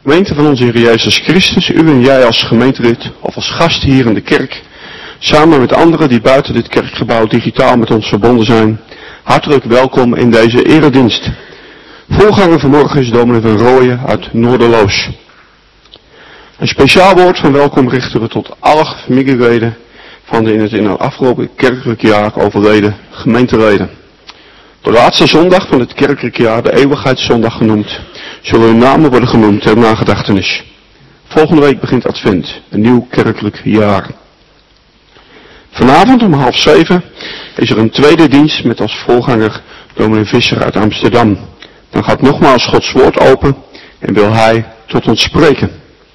Gemeente van onze Heer Jezus Christus, u en jij als gemeentelid of als gast hier in de kerk, samen met anderen die buiten dit kerkgebouw digitaal met ons verbonden zijn, hartelijk welkom in deze eredienst. Voorganger vanmorgen is dominee van Rooyen uit Noorderloos. Een speciaal woord van welkom richten we tot alle familieleden van de in het afgelopen kerkelijk jaar overleden gemeenteleden. De laatste zondag van het kerkelijk jaar, de eeuwigheidszondag genoemd, zullen hun namen worden genoemd ter nagedachtenis. Volgende week begint Advent, een nieuw kerkelijk jaar. Vanavond om 6:30 is er een tweede dienst met als voorganger dominee Visser uit Amsterdam. Dan gaat nogmaals Gods woord open en wil hij tot ons spreken.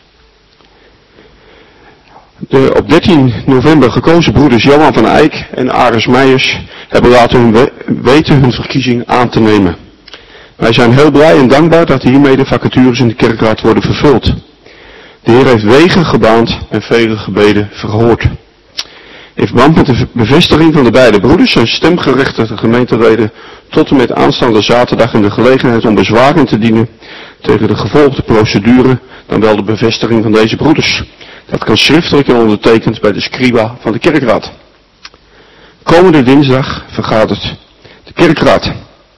De op 13 november gekozen broeders Johan van Eyck en Aris Meijers hebben laten weten hun verkiezing aan te nemen. Wij zijn heel blij en dankbaar dat hiermee de vacatures in de kerkraad worden vervuld. De Heer heeft wegen gebaand en vele gebeden verhoord. In verband met de bevestiging van de beide broeders zijn stemgerechtigde gemeenteleden tot en met aanstaande zaterdag in de gelegenheid om bezwaar in te dienen tegen de gevolgde procedure, dan wel de bevestiging van deze broeders. Dat kan schriftelijk en ondertekend bij de scriba van de kerkraad. Komende dinsdag vergadert de kerkraad.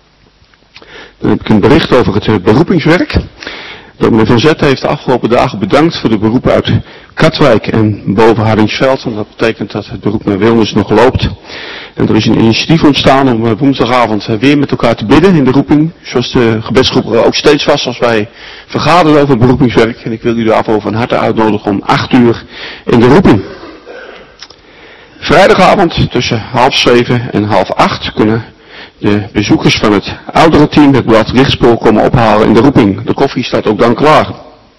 Dan heb ik een bericht over het beroepingswerk. Dominee Van Zetten heeft de afgelopen dagen bedankt voor de beroepen uit Katwijk en boven Hardingsveld. En dat betekent dat het beroep naar Wilnis nog loopt. En er is een initiatief ontstaan om woensdagavond weer met elkaar te bidden in de roeping. Zoals de gebedsgroep er ook steeds was als wij vergaderen over het beroepingswerk. En ik wil u daarvoor van harte uitnodigen om 8:00 in de roeping. Vrijdagavond tussen 6:30 en 7:30 kunnen de bezoekers van het oudere team het blad Lichtspoor komen ophalen in de roeping. De koffie staat ook dan klaar.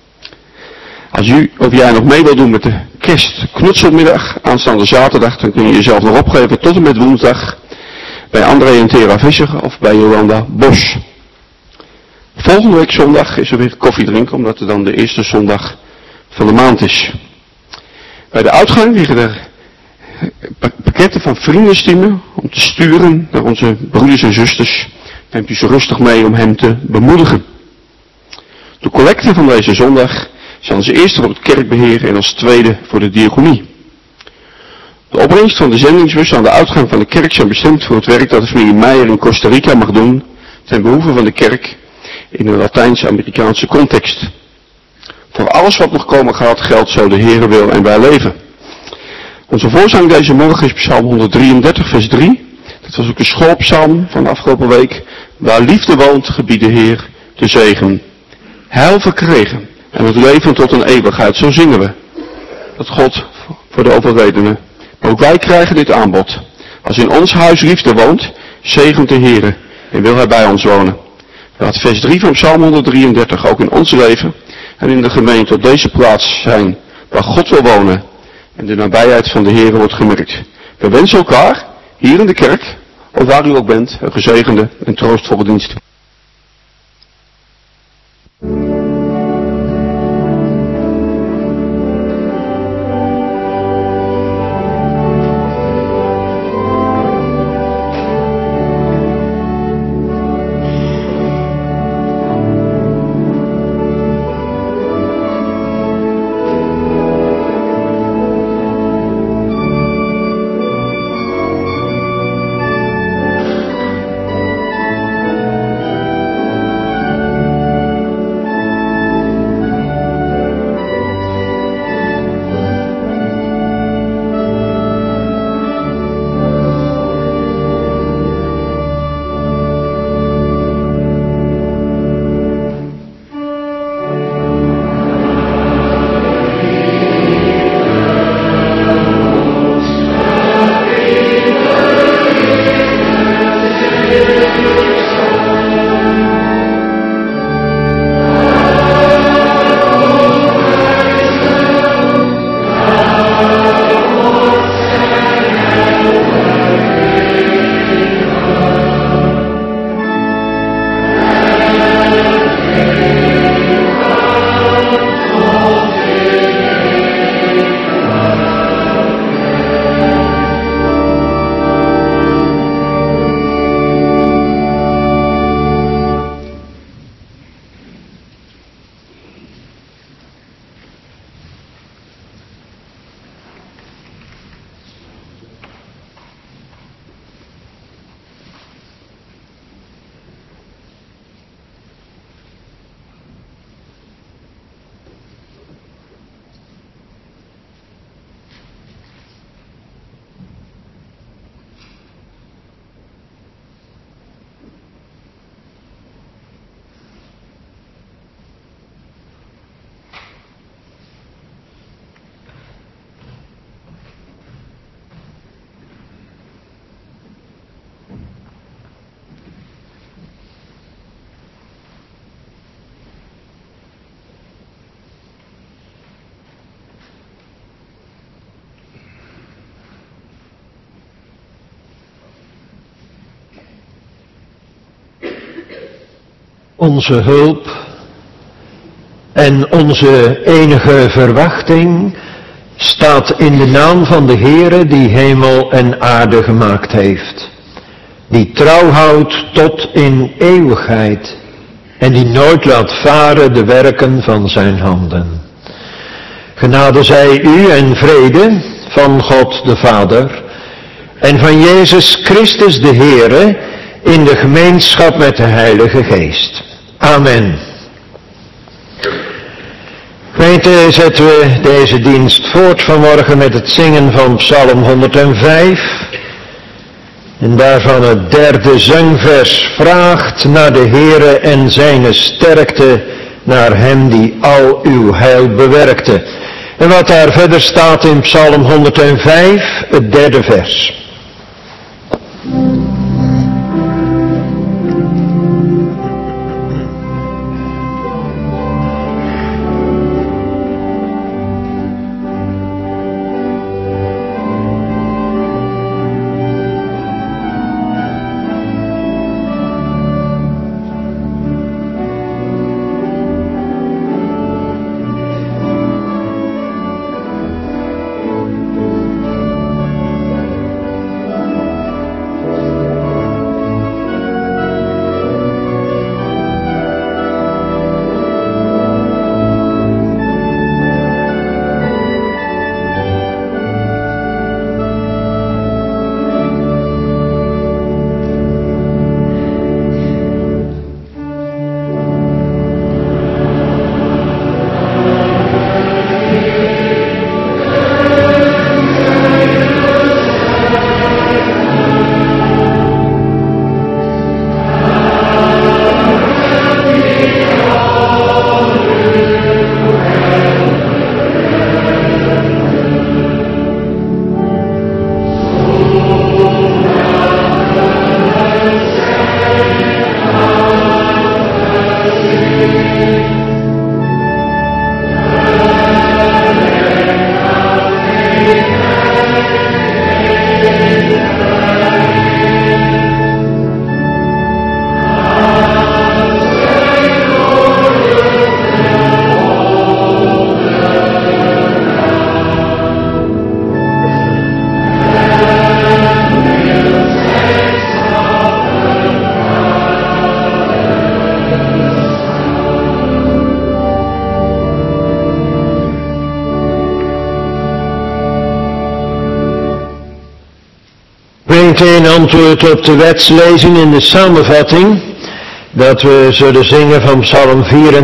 Als u of jij nog mee wil doen met de kerstknutselmiddag aanstaande zaterdag, dan kun je jezelf nog opgeven tot en met woensdag bij André en Tera Visser of bij Jolanda Bos. Volgende week zondag is er weer koffie drinken, omdat het dan de eerste zondag van de maand is. Bij de uitgang liggen er pakketten van vriendenstimmen om te sturen naar onze broeders en zusters. Neemt u ze rustig mee om hem te bemoedigen. De collecte van deze zondag is als eerste voor het kerkbeheer en als tweede voor de diaconie. De opbrengst van de zendingsbus aan de uitgang van de kerk zijn bestemd voor het werk dat de familie Meijer in Costa Rica mag doen ten behoeve van de kerk in een Latijns-Amerikaanse context. Voor alles wat nog komen gaat geldt zo de Heere wil en wij leven. Onze voorzang deze morgen is Psalm 133 vers 3. Dat was ook de schoolpsalm van de afgelopen week. Waar liefde woont, gebiedt de Heer de zegen. Heil verkregen en het leven tot een eeuwigheid, zo zingen we. Dat God voor de overledenen. Maar ook wij krijgen dit aanbod. Als in ons huis liefde woont, zegent de Heer en wil hij bij ons wonen. Laat vers 3 van Psalm 133 ook in ons leven en in de gemeente op deze plaats zijn waar God wil wonen. En de nabijheid van de Heer wordt gemerkt. We wensen elkaar, hier in de kerk, of waar u ook bent, een gezegende en troostvolle dienst. onze hulp en onze enige verwachting staat in de naam van de Heere die hemel en aarde gemaakt heeft, die trouw houdt tot in eeuwigheid en die nooit laat varen de werken van zijn handen. Genade zij u en vrede van God de Vader en van Jezus Christus de Heere in de gemeenschap met de Heilige Geest. Amen. Gemeente, zetten we deze dienst voort vanmorgen met het zingen van Psalm 105. En daarvan het derde zangvers vraagt naar de Heere en zijne sterkte, naar hem die al uw heil bewerkte. En wat daar verder staat in Psalm 105, het derde vers. In antwoord op de wetslezing in de samenvatting, dat we zullen zingen van Psalm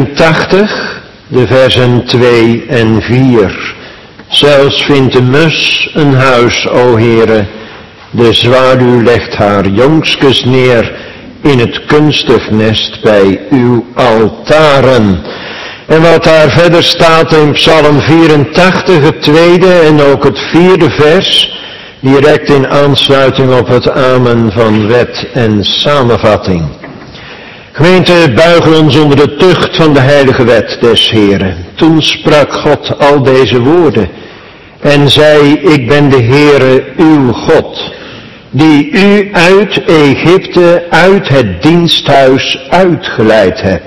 84, de versen 2 en 4. Zelfs vindt de mus een huis, o Heere, de zwaluw legt haar jongskes neer in het kunstig nest bij uw altaren. En wat daar verder staat in Psalm 84, het tweede en ook het vierde vers, direct in aansluiting op het amen van wet en samenvatting. Gemeente, buigen ons onder de tucht van de heilige wet des Heeren. Toen sprak God al deze woorden en zei, ik ben de Heere uw God, die u uit Egypte, uit het diensthuis uitgeleid hebt.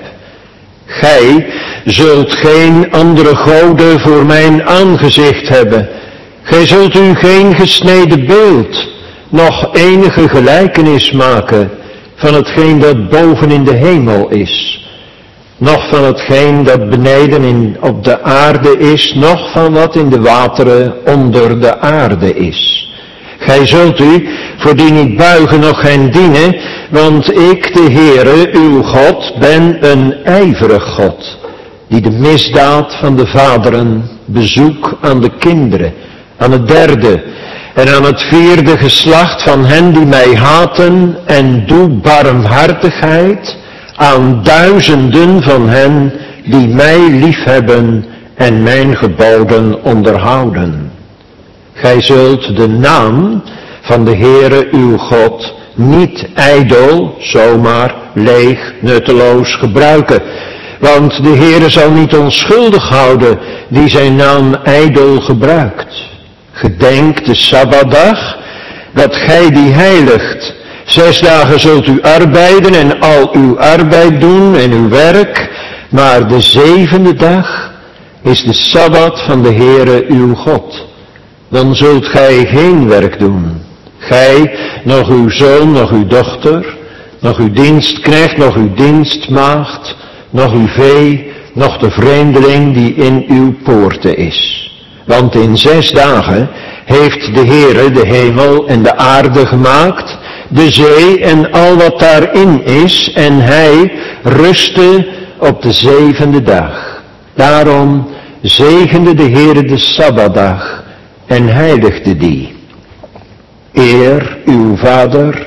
Gij zult geen andere goden voor mijn aangezicht hebben. Gij zult u geen gesneden beeld, noch enige gelijkenis maken van hetgeen dat boven in de hemel is, noch van hetgeen dat beneden op de aarde is, noch van wat in de wateren onder de aarde is. Gij zult u voor die niet buigen, noch hen dienen, want ik, de Heere, uw God, ben een ijverig God, die de misdaad van de vaderen bezoek aan de kinderen, aan het derde en aan het vierde geslacht van hen die mij haten, en doe barmhartigheid aan duizenden van hen die mij liefhebben en mijn geboden onderhouden. Gij zult de naam van de Heere uw God niet ijdel, zomaar, leeg, nutteloos gebruiken. Want de Heere zal niet onschuldig houden die zijn naam ijdel gebruikt. Gedenk de Sabbatdag, dat gij die heiligt. 6 dagen zult u arbeiden en al uw arbeid doen en uw werk, maar de 7e dag is de Sabbat van de Heere uw God. Dan zult gij geen werk doen. Gij, nog uw zoon, nog uw dochter, nog uw dienstknecht, nog uw dienstmaagd, nog uw vee, nog de vreemdeling die in uw poorten is. Want in 6 dagen heeft de Heere de hemel en de aarde gemaakt, de zee en al wat daarin is, en hij rustte op de 7e dag. Daarom zegende de Heere de Sabbatdag en heiligde die. Eer uw vader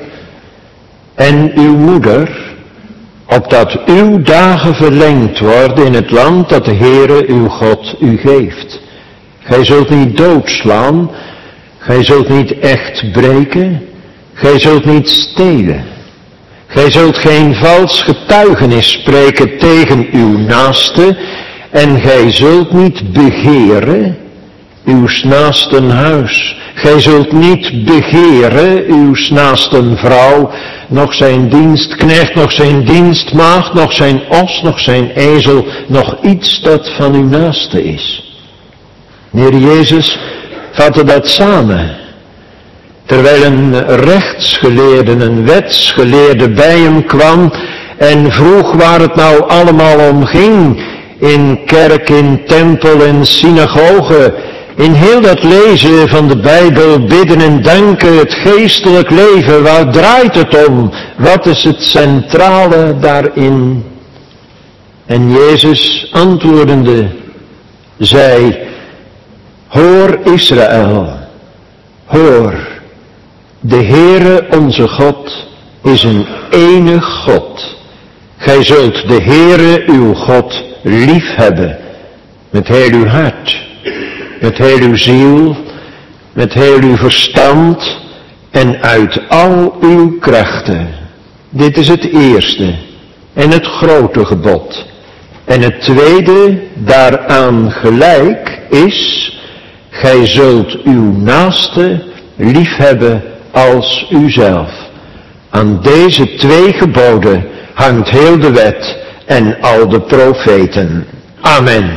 en uw moeder, opdat uw dagen verlengd worden in het land dat de Heere uw God u geeft. Gij zult niet doodslaan, gij zult niet echt breken, gij zult niet stelen. Gij zult geen vals getuigenis spreken tegen uw naaste, en gij zult niet begeren uws naasten huis. Gij zult niet begeren uws naasten vrouw, nog zijn dienstknecht, nog zijn dienstmaagd, nog zijn os, nog zijn ezel, nog iets dat van uw naaste is. De Heer Jezus vatte dat samen, terwijl een rechtsgeleerde, een wetsgeleerde bij hem kwam en vroeg waar het nou allemaal om ging, in kerk, in tempel en synagoge, in heel dat lezen van de Bijbel, bidden en danken, het geestelijk leven, waar draait het om? Wat is het centrale daarin? En Jezus antwoordende zei, hoor Israël, hoor, de Heere onze God is een enig God. Gij zult de Heere uw God lief hebben, met heel uw hart, met heel uw ziel, met heel uw verstand en uit al uw krachten. Dit is het eerste en het grote gebod. En het tweede daaraan gelijk is, gij zult uw naaste lief hebben als uzelf. Aan deze 2 geboden hangt heel de wet en al de profeten. Amen.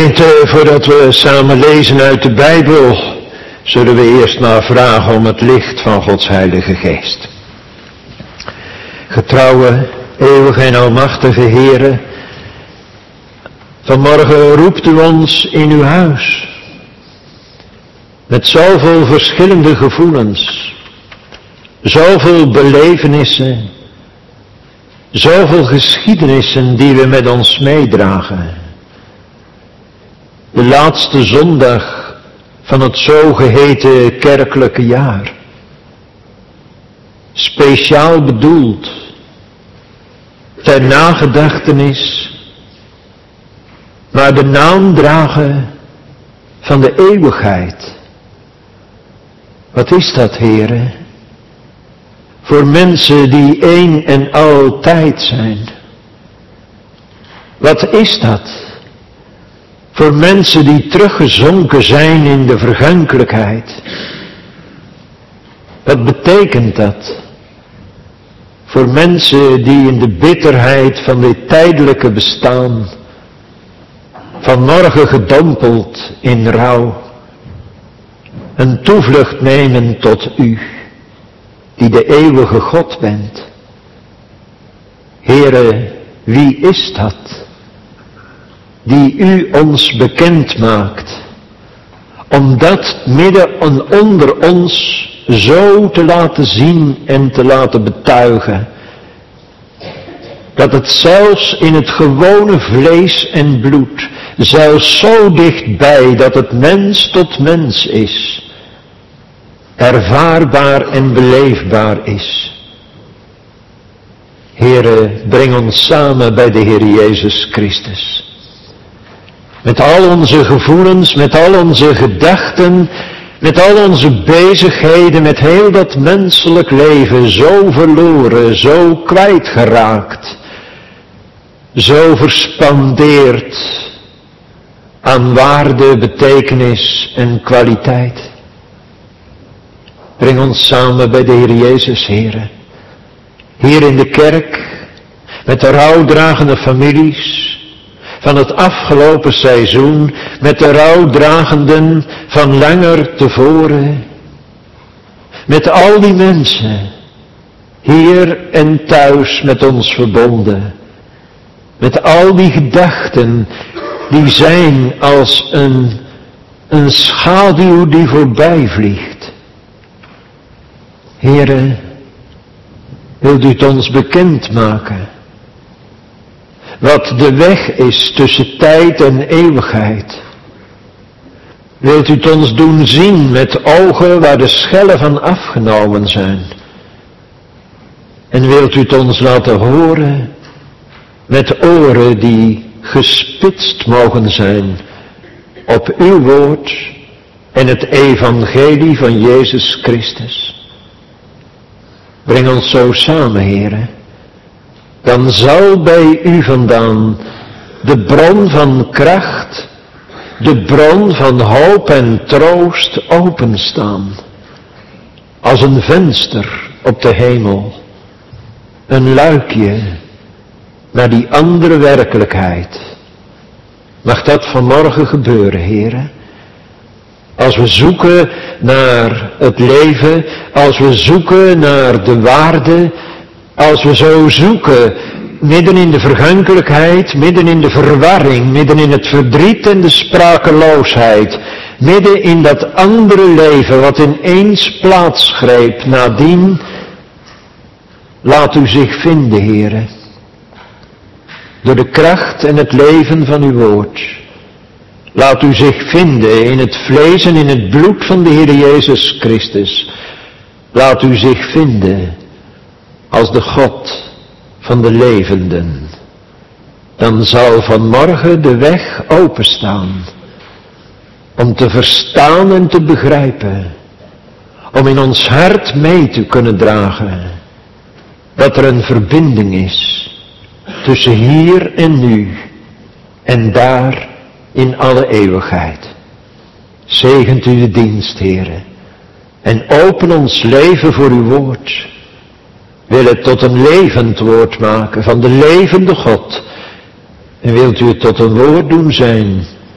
Gemeente, voordat we samen lezen uit de Bijbel, zullen we eerst maar vragen om het licht van Gods Heilige Geest. Getrouwe, eeuwige en almachtige Heere, vanmorgen roept u ons in uw huis. Met zoveel verschillende gevoelens, zoveel belevenissen, zoveel geschiedenissen die we met ons meedragen. De laatste zondag van het zogeheten kerkelijke jaar. Speciaal bedoeld ter nagedachtenis, maar de naam dragen van de eeuwigheid. Wat is dat, Heere? Voor mensen die één en altijd zijn. Wat is dat? Voor mensen die teruggezonken zijn in de vergankelijkheid. Wat betekent dat? Voor mensen die in de bitterheid van dit tijdelijke bestaan, vanmorgen gedompeld in rouw, een toevlucht nemen tot u, die de eeuwige God bent. Heere, wie is dat? Die u ons bekend maakt, om dat midden en onder ons zo te laten zien en te laten betuigen, dat het zelfs in het gewone vlees en bloed, zelfs zo dichtbij dat het mens tot mens is, ervaarbaar en beleefbaar is. Heere, breng ons samen bij de Heer Jezus Christus. Met al onze gevoelens, met al onze gedachten, met al onze bezigheden, met heel dat menselijk leven, zo verloren, zo kwijtgeraakt, zo verspandeerd aan waarde, betekenis en kwaliteit. Breng ons samen bij de Heer Jezus, Heere. Hier in de kerk, met de rouwdragende families van het afgelopen seizoen, met de rouwdragenden van langer tevoren, met al die mensen, hier en thuis met ons verbonden, met al die gedachten die zijn als een schaduw die voorbij vliegt. Heere, wilt u het ons bekendmaken? Wat de weg is tussen tijd en eeuwigheid. Wilt u het ons doen zien met ogen waar de schellen van afgenomen zijn? En wilt u het ons laten horen met oren die gespitst mogen zijn op uw woord en het evangelie van Jezus Christus? Breng ons zo samen, Heere. Dan zal bij u vandaan de bron van kracht, de bron van hoop en troost openstaan. Als een venster op de hemel. Een luikje naar die andere werkelijkheid. Mag dat vanmorgen gebeuren, Heere? Als we zoeken naar het leven, als we zoeken naar de waarde, als we zo zoeken, midden in de vergankelijkheid, midden in de verwarring, midden in het verdriet en de sprakeloosheid, midden in dat andere leven wat ineens plaatsgreep nadien, laat u zich vinden, Heere, door de kracht en het leven van uw woord. Laat u zich vinden in het vlees en in het bloed van de Heer Jezus Christus. Laat u zich vinden als de God van de levenden. Dan zal vanmorgen de weg openstaan om te verstaan en te begrijpen, om in ons hart mee te kunnen dragen dat er een verbinding is tussen hier en nu en daar in alle eeuwigheid. Zegent u de dienst, Heere, en open ons leven voor uw woord. Wil het tot een levend woord maken van de levende God. En wilt u het tot een woord doen zijn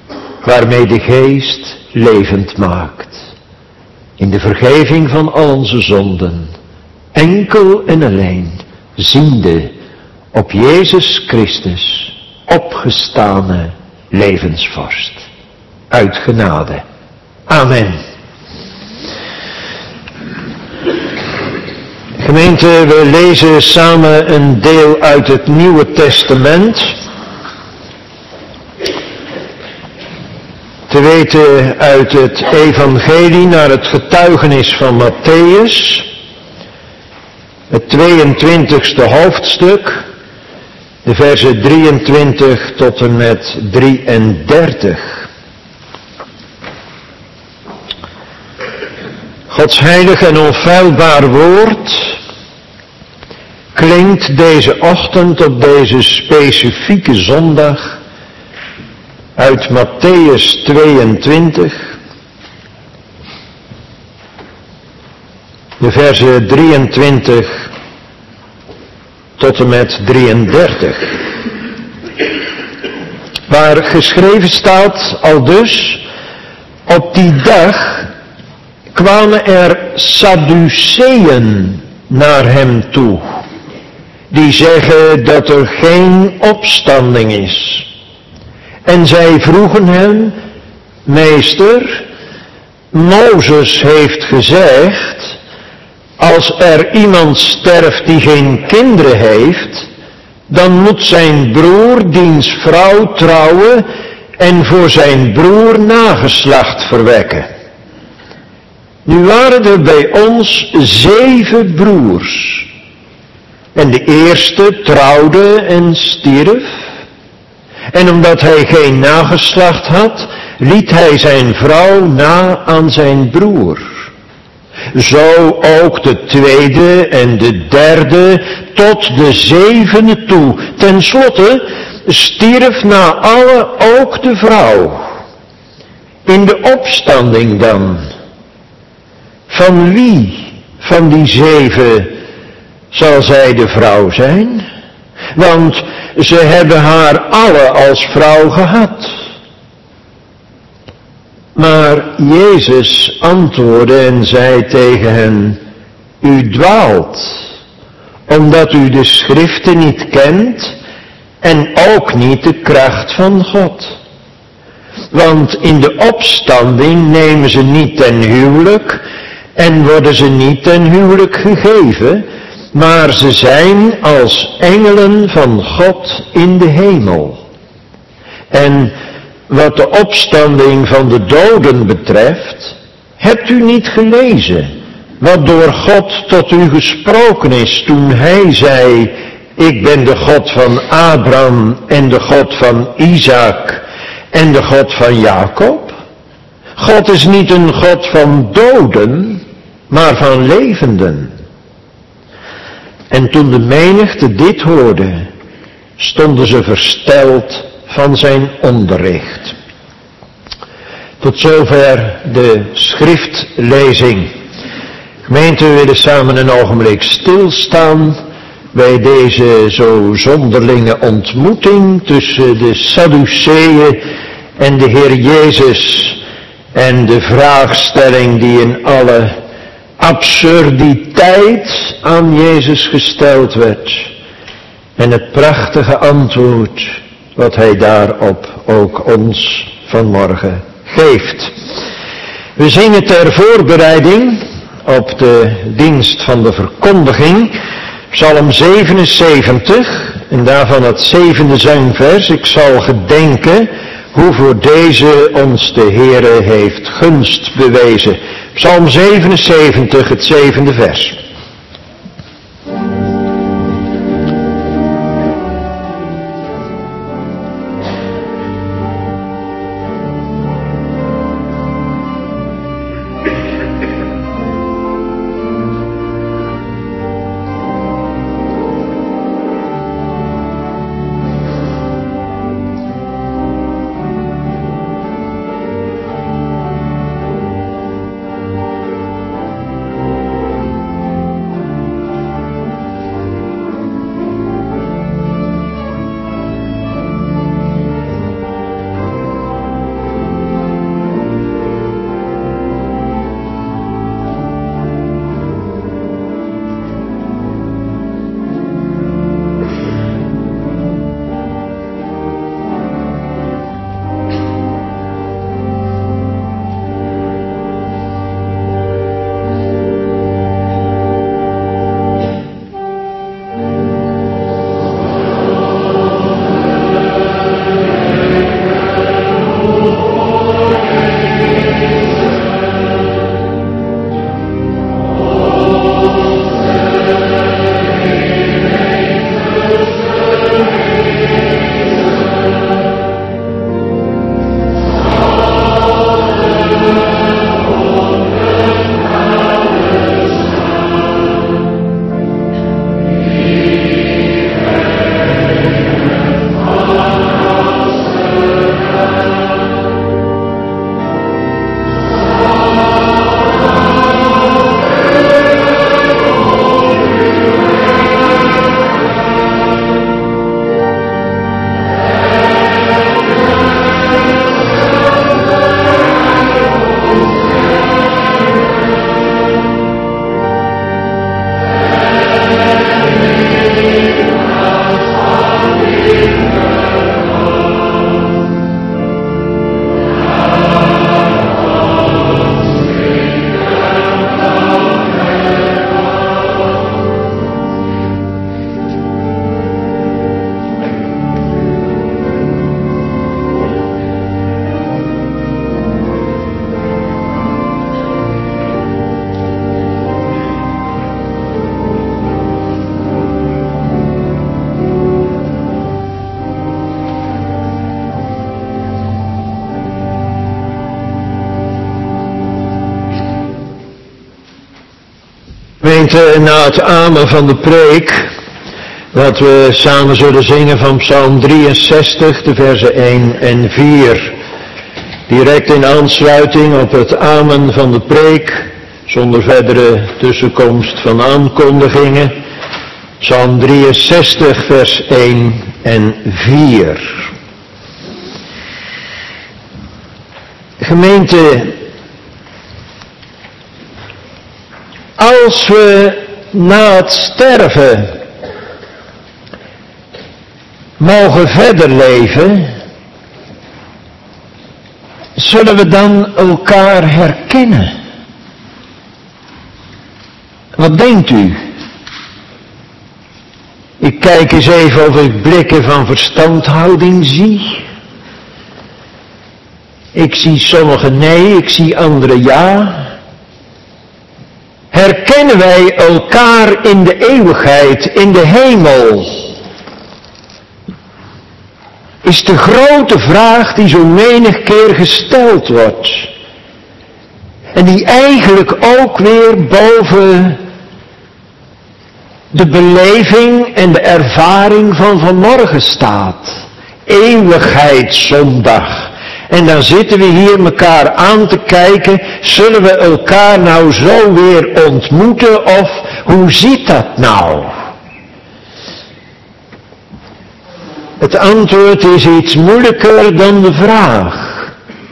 waarmee de Geest levend maakt. In de vergeving van al onze zonden, enkel en alleen, ziende op Jezus Christus, opgestane levensvorst. Uit genade. Amen. Gemeente, we lezen samen een deel uit het Nieuwe Testament. Te weten uit het evangelie naar het getuigenis van Mattheüs. Het 22e hoofdstuk. De versen 23 tot en met 33. Gods heilig en onfeilbaar woord klinkt deze ochtend op deze specifieke zondag uit Mattheüs 22, de versen 23 tot en met 33. Waar geschreven staat aldus: op die dag kwamen er Sadduceeën naar hem toe, die zeggen dat er geen opstanding is. En zij vroegen hem: meester, Mozes heeft gezegd, als er iemand sterft die geen kinderen heeft, dan moet zijn broer diens vrouw trouwen en voor zijn broer nageslacht verwekken. Nu waren er bij ons 7 broers. En de eerste trouwde en stierf. En omdat hij geen nageslacht had, liet hij zijn vrouw na aan zijn broer. Zo ook de tweede en de derde tot de 7e toe. Ten slotte stierf na alle ook de vrouw. In de opstanding dan. Van wie van die 7 zal zij de vrouw zijn? Want ze hebben haar alle als vrouw gehad. Maar Jezus antwoordde en zei tegen hen: u dwaalt, omdat u de schriften niet kent en ook niet de kracht van God. Want in de opstanding nemen ze niet ten huwelijk en worden ze niet ten huwelijk gegeven, maar ze zijn als engelen van God in de hemel. En wat de opstanding van de doden betreft, hebt u niet gelezen wat door God tot u gesproken is toen hij zei: ik ben de God van Abraham en de God van Isaac en de God van Jacob? God is niet een God van doden, maar van levenden. En toen de menigte dit hoorde, stonden ze versteld van zijn onderricht. Tot zover de schriftlezing. Gemeente, we willen samen een ogenblik stilstaan bij deze zo zonderlinge ontmoeting tussen de Sadduceeën en de Heer Jezus en de vraagstelling die in alle absurditeit aan Jezus gesteld werd en het prachtige antwoord wat hij daarop ook ons vanmorgen geeft. We zingen ter voorbereiding op de dienst van de verkondiging Psalm 77 en daarvan het 7e zangvers. Ik zal gedenken hoe voor deze ons de Heere heeft gunst bewezen. Psalm 77, het 7e vers. Gemeente, na het amen van de preek, dat we samen zullen zingen van Psalm 63, de versen 1 en 4. Direct in aansluiting op het amen van de preek, zonder verdere tussenkomst van aankondigingen. Psalm 63, vers 1 en 4. Gemeente, als we na het sterven mogen verder leven, zullen we dan elkaar herkennen? Wat denkt u? Ik kijk eens even of ik blikken van verstandhouding zie. Ik zie sommigen nee, ik zie anderen ja. Herkennen wij elkaar in de eeuwigheid, in de hemel? Is de grote vraag die zo menig keer gesteld wordt. En die eigenlijk ook weer boven de beleving en de ervaring van vanmorgen staat. Eeuwigheidszondag. En dan zitten we hier elkaar aan te kijken, zullen we elkaar nou zo weer ontmoeten of hoe zit dat nou? Het antwoord is iets moeilijker dan de vraag.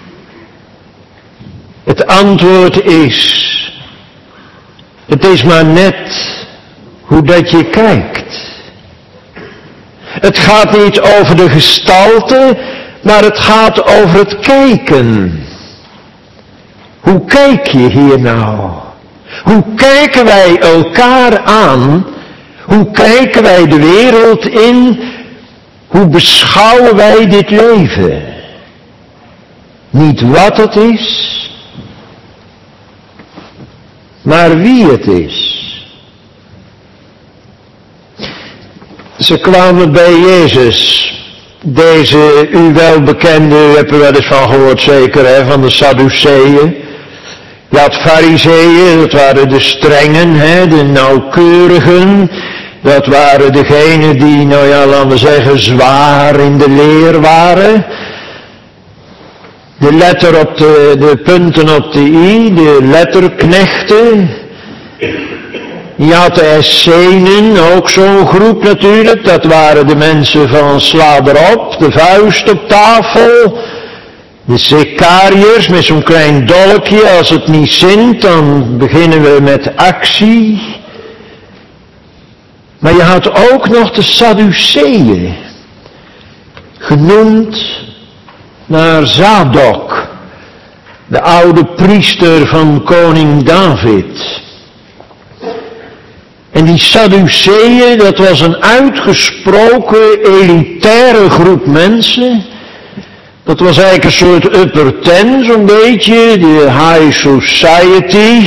Het antwoord is, het is maar net hoe dat je kijkt. Het gaat niet over de gestalte, maar het gaat over het kijken. Hoe kijk je hier nou? Hoe kijken wij elkaar aan? Hoe kijken wij de wereld in? Hoe beschouwen wij dit leven? Niet wat het is, maar wie het is. Ze kwamen bij Jezus. Deze u wel bekende, u hebt er wel eens van gehoord zeker, hè, van de Sadduceeën. Je had Farizeeën, dat waren de strengen, hè, de nauwkeurigen. Dat waren degenen die, nou ja, laten we zeggen, zwaar in de leer waren. De letter op de punten op de i, de letterknechten. Je had de Essenen, ook zo'n groep natuurlijk. Dat waren de mensen van sla erop, de vuist op tafel. De Secariërs met zo'n klein dolkje, als het niet zint, dan beginnen we met actie. Maar je had ook nog de Sadduceeën, genoemd naar Zadok, de oude priester van koning David. En die Sadduceeën, dat was een uitgesproken elitaire groep mensen. Dat was eigenlijk een soort upper ten, zo'n beetje, de high society.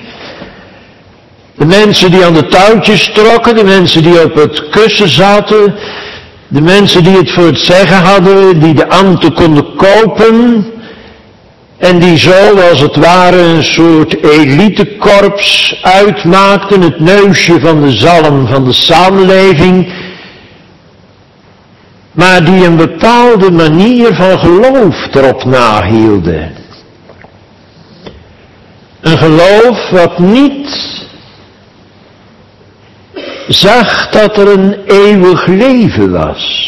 De mensen die aan de touwtjes trokken, de mensen die op het kussen zaten, de mensen die het voor het zeggen hadden, die de ambten konden kopen. En die zo, als het ware, een soort elitekorps uitmaakten, het neusje van de zalm van de samenleving, maar die een bepaalde manier van geloof erop nahielden. Een geloof wat niet zag dat er een eeuwig leven was.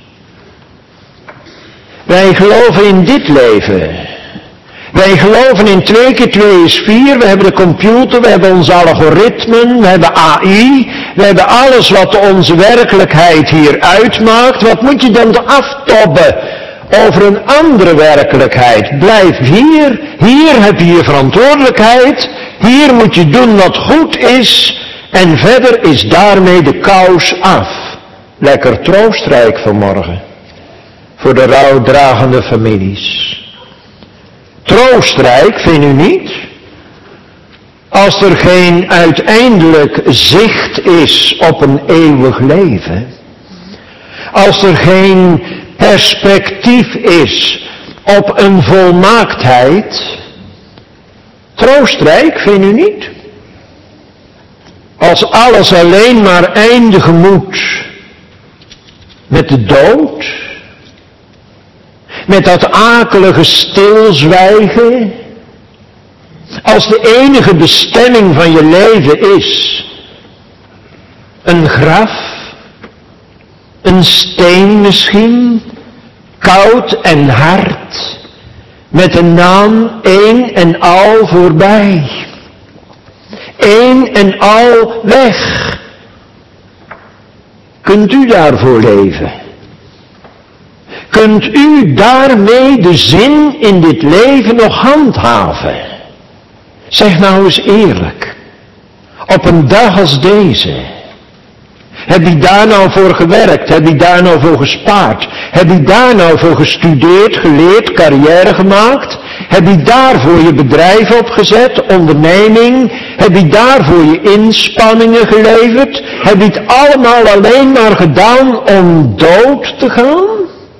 Wij geloven in dit leven. Wij geloven in 2 keer 2 is 4, we hebben de computer, we hebben onze algoritmen, we hebben AI, we hebben alles wat onze werkelijkheid hier uitmaakt. Wat moet je dan aftobben over een andere werkelijkheid? Blijf hier, hier heb je je verantwoordelijkheid, hier moet je doen wat goed is en verder is daarmee de kous af. Lekker troostrijk vanmorgen voor de rouwdragende families. Troostrijk, vindt u niet? Als er geen uiteindelijk zicht is op een eeuwig leven. Als er geen perspectief is op een volmaaktheid. Troostrijk, vindt u niet? als alles alleen maar eindigen moet met de dood, met dat akelige stilzwijgen, als de enige bestemming van je leven is een graf, een steen misschien, koud en hard, met de naam één en al voorbij. Eén en al weg. Kunt u daarvoor leven? Kunt u daarmee de zin in dit leven nog handhaven? Zeg nou eens eerlijk. Op een dag als deze. Heb je daar nou voor gewerkt? Heb je daar nou voor gespaard? Heb je daar nou voor gestudeerd, geleerd, carrière gemaakt? Heb je daarvoor je bedrijf opgezet, onderneming? Heb je daarvoor je inspanningen geleverd? Heb je het allemaal alleen maar gedaan om dood te gaan?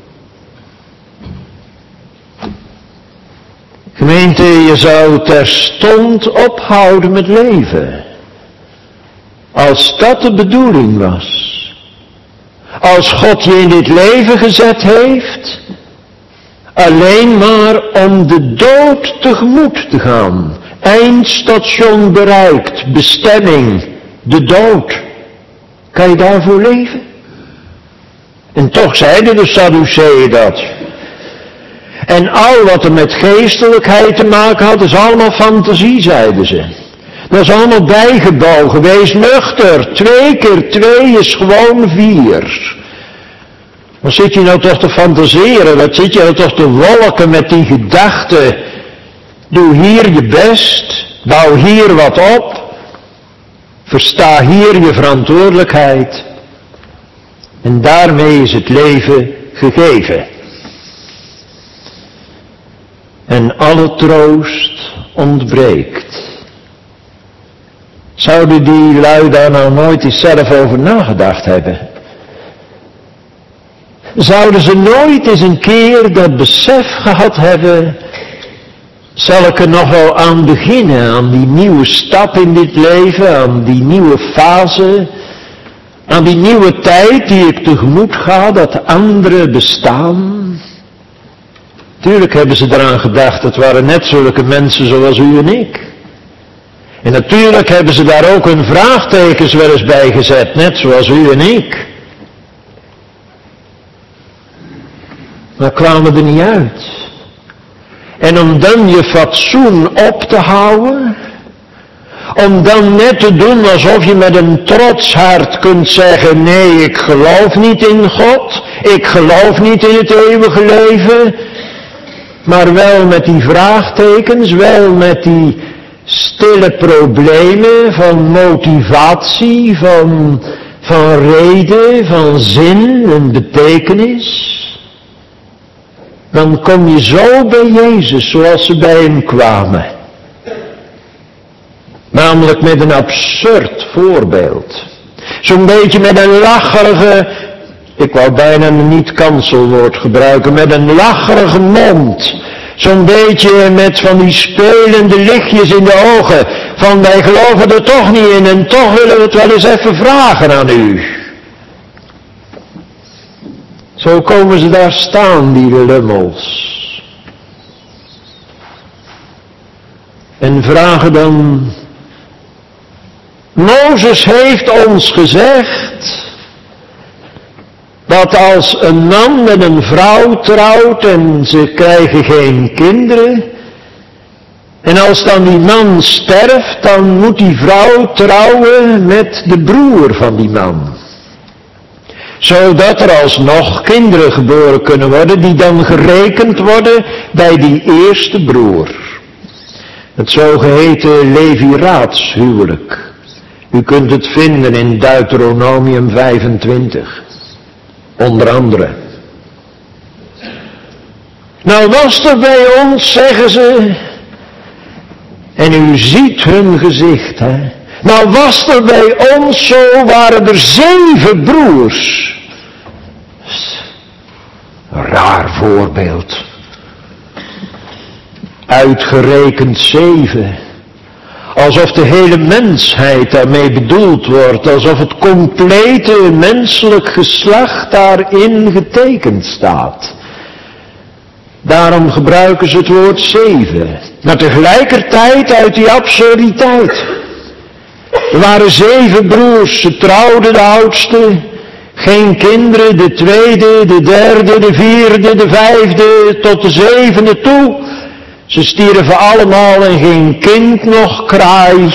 Gemeente, je zou terstond ophouden met leven. Als dat de bedoeling was. Als God je in dit leven gezet heeft, alleen maar om de dood tegemoet te gaan. Eindstation bereikt, bestemming, de dood. Kan je daarvoor leven? En toch zeiden de Sadduceeën dat. En al wat er met geestelijkheid te maken had, is allemaal fantasie, zeiden ze. Dat is allemaal bijgebogen. Wees nuchter. 2 keer 2 is gewoon 4. Wat zit je nou toch te fantaseren? Wat zit je nou toch te wolken met die gedachten? Doe hier je best. Bouw hier wat op. Versta hier je verantwoordelijkheid. En daarmee is het leven gegeven. En alle troost ontbreekt. Zouden die lui daar nou nooit eens zelf over nagedacht hebben? Zouden ze nooit eens een keer dat besef gehad hebben? Zal ik er nog wel aan beginnen, aan die nieuwe stap in dit leven, aan die nieuwe fase, aan die nieuwe tijd die ik tegemoet ga, dat andere bestaan? Tuurlijk hebben ze eraan gedacht, het waren net zulke mensen zoals u en ik. En natuurlijk hebben ze daar ook hun vraagtekens wel eens bij gezet, net zoals u en ik. Maar kwamen er niet uit. En om dan je fatsoen op te houden, om dan net te doen alsof je met een trots hart kunt zeggen, nee, ik geloof niet in God, ik geloof niet in het eeuwige leven, maar wel met die vraagtekens, wel met die stille problemen van motivatie, van reden, van zin en betekenis. Dan kom je zo bij Jezus zoals ze bij hem kwamen. Namelijk met een absurd voorbeeld. Zo'n beetje met een lacherige, ik wou bijna een niet-kanselwoord gebruiken, met een lacherige mond. Zo'n beetje met van die spelende lichtjes in de ogen. Van wij geloven er toch niet in en toch willen we het wel eens even vragen aan u. Zo komen ze daar staan, die lummels. En vragen dan, Mozes heeft ons gezegd dat als een man met een vrouw trouwt en ze krijgen geen kinderen, en als dan die man sterft, dan moet die vrouw trouwen met de broer van die man. Zodat er alsnog kinderen geboren kunnen worden die dan gerekend worden bij die eerste broer. Het zogeheten leviraatshuwelijk. U kunt het vinden in Deuteronomium 25. Onder andere. Nou was er bij ons, zeggen ze, en u ziet hun gezicht, hè. Nou was er bij ons zo, waren er 7 broers. Een raar voorbeeld. Uitgerekend 7. Alsof de hele mensheid daarmee bedoeld wordt. Alsof het complete menselijk geslacht daarin getekend staat. Daarom gebruiken ze het woord 7. Maar tegelijkertijd uit die absurditeit. Er waren 7 broers, ze trouwden de oudste. Geen kinderen, de tweede, de derde, de vierde, de vijfde, tot de 7e toe. Ze stierven allemaal en geen kind nog kraai.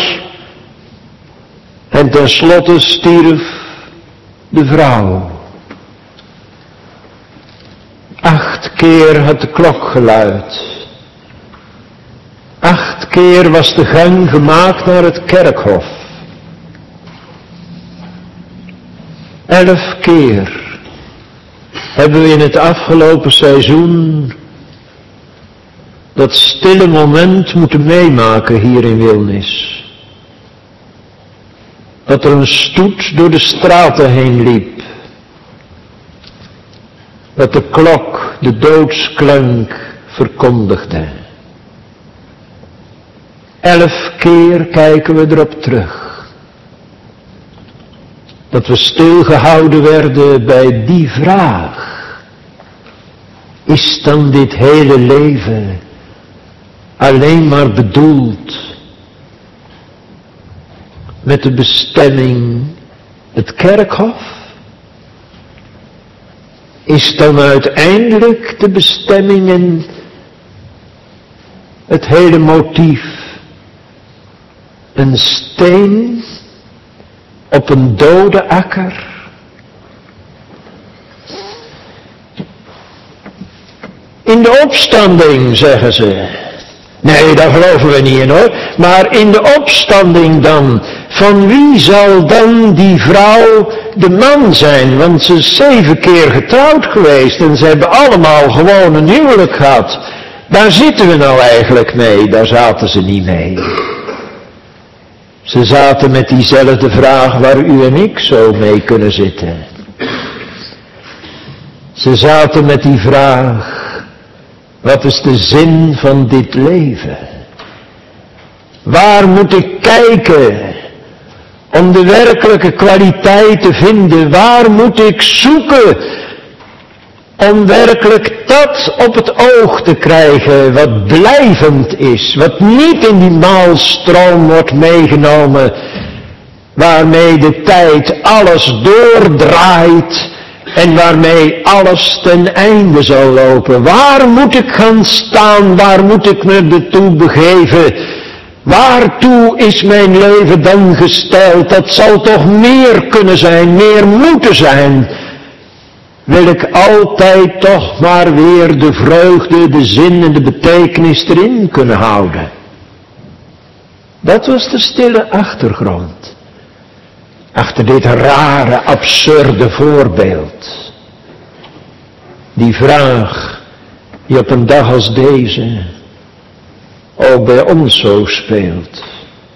En tenslotte stierf de vrouw. 8 keer had de klok geluid. 8 keer was de gang gemaakt naar het kerkhof. 11 keer hebben we in het afgelopen seizoen dat stille moment moeten meemaken hier in Wilnis. Dat er een stoet door de straten heen liep. Dat de klok de doodsklank verkondigde. 11 keer kijken we erop terug. Dat we stilgehouden werden bij die vraag. Is dan dit hele leven alleen maar bedoeld met de bestemming het kerkhof? Is dan uiteindelijk de bestemming en het hele motief een steen op een dode akker? In de opstanding, zeggen ze. Nee, daar geloven we niet in hoor. Maar in de opstanding dan, van wie zal dan die vrouw de man zijn? Want ze is 7 keer getrouwd geweest en ze hebben allemaal gewoon een huwelijk gehad. Daar zitten we nou eigenlijk mee, daar zaten ze niet mee. Ze zaten met diezelfde vraag waar u en ik zo mee kunnen zitten. Ze zaten met die vraag, wat is de zin van dit leven? Waar moet ik kijken om de werkelijke kwaliteit te vinden? Waar moet ik zoeken om werkelijk dat op het oog te krijgen wat blijvend is, wat niet in die maalstroom wordt meegenomen, waarmee de tijd alles doordraait en waarmee alles ten einde zal lopen. Waar moet ik gaan staan? Waar moet ik me naartoe begeven? Waartoe is mijn leven dan gesteld? Dat zal toch meer kunnen zijn, meer moeten zijn. Wil ik altijd toch maar weer de vreugde, de zin en de betekenis erin kunnen houden. Dat was de stille achtergrond. Achter dit rare, absurde voorbeeld. Die vraag die op een dag als deze ook bij ons zo speelt.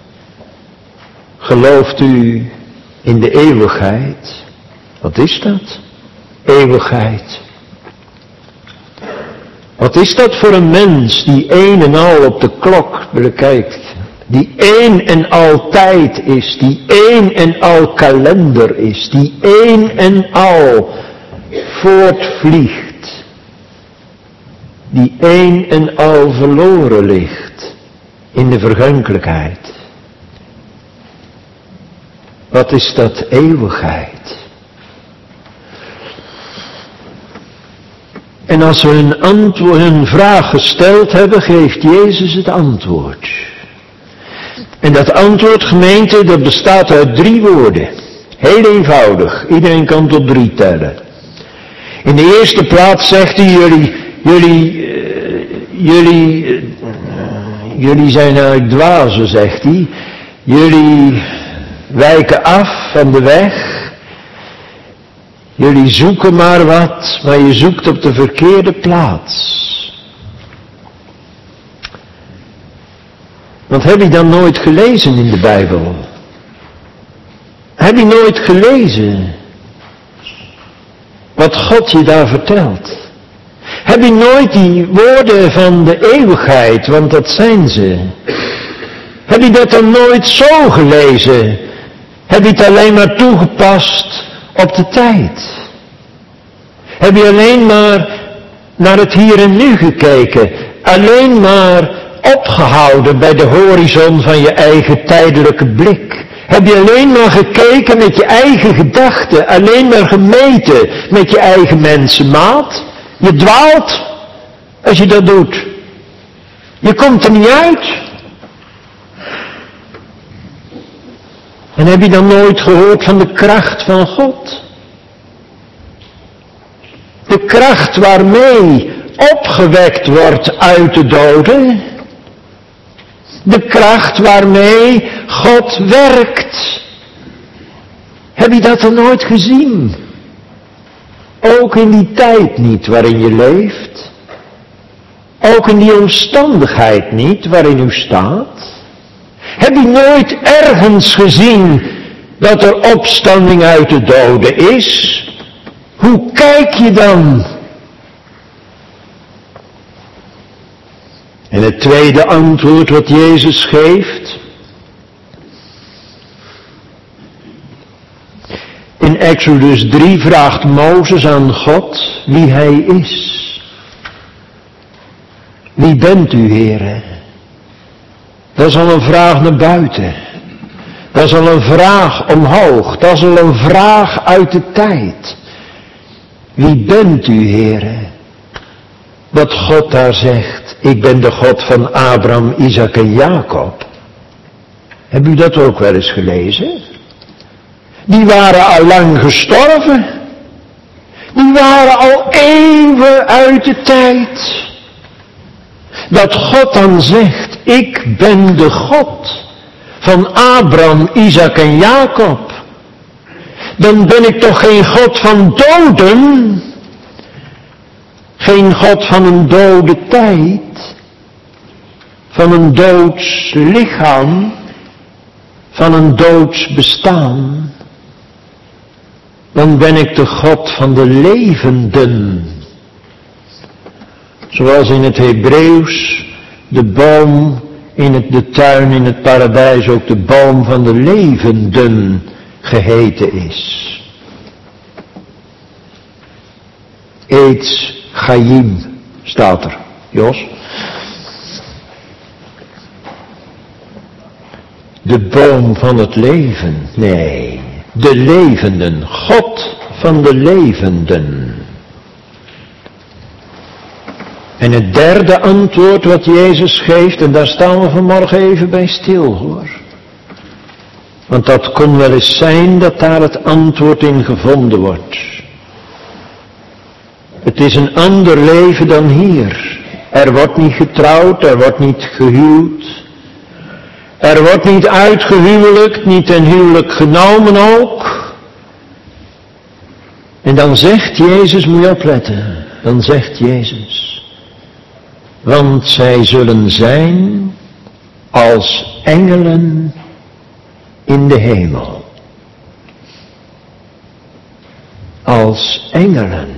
Gelooft u in de eeuwigheid? Wat is dat? Eeuwigheid. Wat is dat voor een mens die een en al op de klok bekijkt? Die een en al tijd is, die een en al kalender is, die een en al voortvliegt, die een en al verloren ligt in de vergankelijkheid. Wat is dat eeuwigheid? En als we een vraag gesteld hebben, geeft Jezus het antwoord. En dat antwoord, gemeente, dat bestaat uit 3 woorden. Heel eenvoudig. Iedereen kan tot 3 tellen. In de eerste plaats zegt hij, jullie zijn eigenlijk dwazen, zegt hij. Jullie wijken af van de weg. Jullie zoeken maar wat, maar je zoekt op de verkeerde plaats. Want heb je dan nooit gelezen in de Bijbel? Heb je nooit gelezen wat God je daar vertelt? Heb je nooit die woorden van de eeuwigheid, want dat zijn ze. Heb je dat dan nooit zo gelezen? Heb je het alleen maar toegepast op de tijd? Heb je alleen maar naar het hier en nu gekeken? Alleen maar opgehouden bij de horizon van je eigen tijdelijke blik? Heb je alleen maar gekeken met je eigen gedachten? Alleen maar gemeten met je eigen mensenmaat? Je dwaalt als je dat doet. Je komt er niet uit. En heb je dan nooit gehoord van de kracht van God? De kracht waarmee opgewekt wordt uit de doden. De kracht waarmee God werkt. Heb je dat dan nooit gezien? Ook in die tijd niet waarin je leeft. Ook in die omstandigheid niet waarin u staat. Heb je nooit ergens gezien dat er opstanding uit de doden is? Hoe kijk je dan? En het tweede antwoord wat Jezus geeft. In Exodus 3 vraagt Mozes aan God wie hij is. Wie bent u, Heere? Dat is al een vraag naar buiten. Dat is al een vraag omhoog. Dat is al een vraag uit de tijd. Wie bent u, Heere? Wat God daar zegt. Ik ben de God van Abraham, Isaac en Jacob. Heb u dat ook wel eens gelezen? Die waren al lang gestorven. Die waren al eeuwen uit de tijd. Dat God dan zegt, ik ben de God van Abraham, Isaac en Jacob. Dan ben ik toch geen God van doden. Geen God van een dode tijd. Van een doods lichaam. Van een doods bestaan. Dan ben ik de God van de levenden. Zoals in het Hebreeuws de boom in de tuin in het paradijs ook de boom van de levenden geheten is. Eitz Chaim staat er, Jos. De boom van het leven, nee, de levenden, God van de levenden. En het derde antwoord wat Jezus geeft, en daar staan we vanmorgen even bij stil hoor. Want dat kon wel eens zijn dat daar het antwoord in gevonden wordt. Het is een ander leven dan hier. Er wordt niet getrouwd, er wordt niet gehuwd. Er wordt niet uitgehuwelijkt, niet ten huwelijk genomen ook. En dan zegt Jezus, moet je opletten, dan zegt Jezus. Want zij zullen zijn als engelen in de hemel. Als engelen.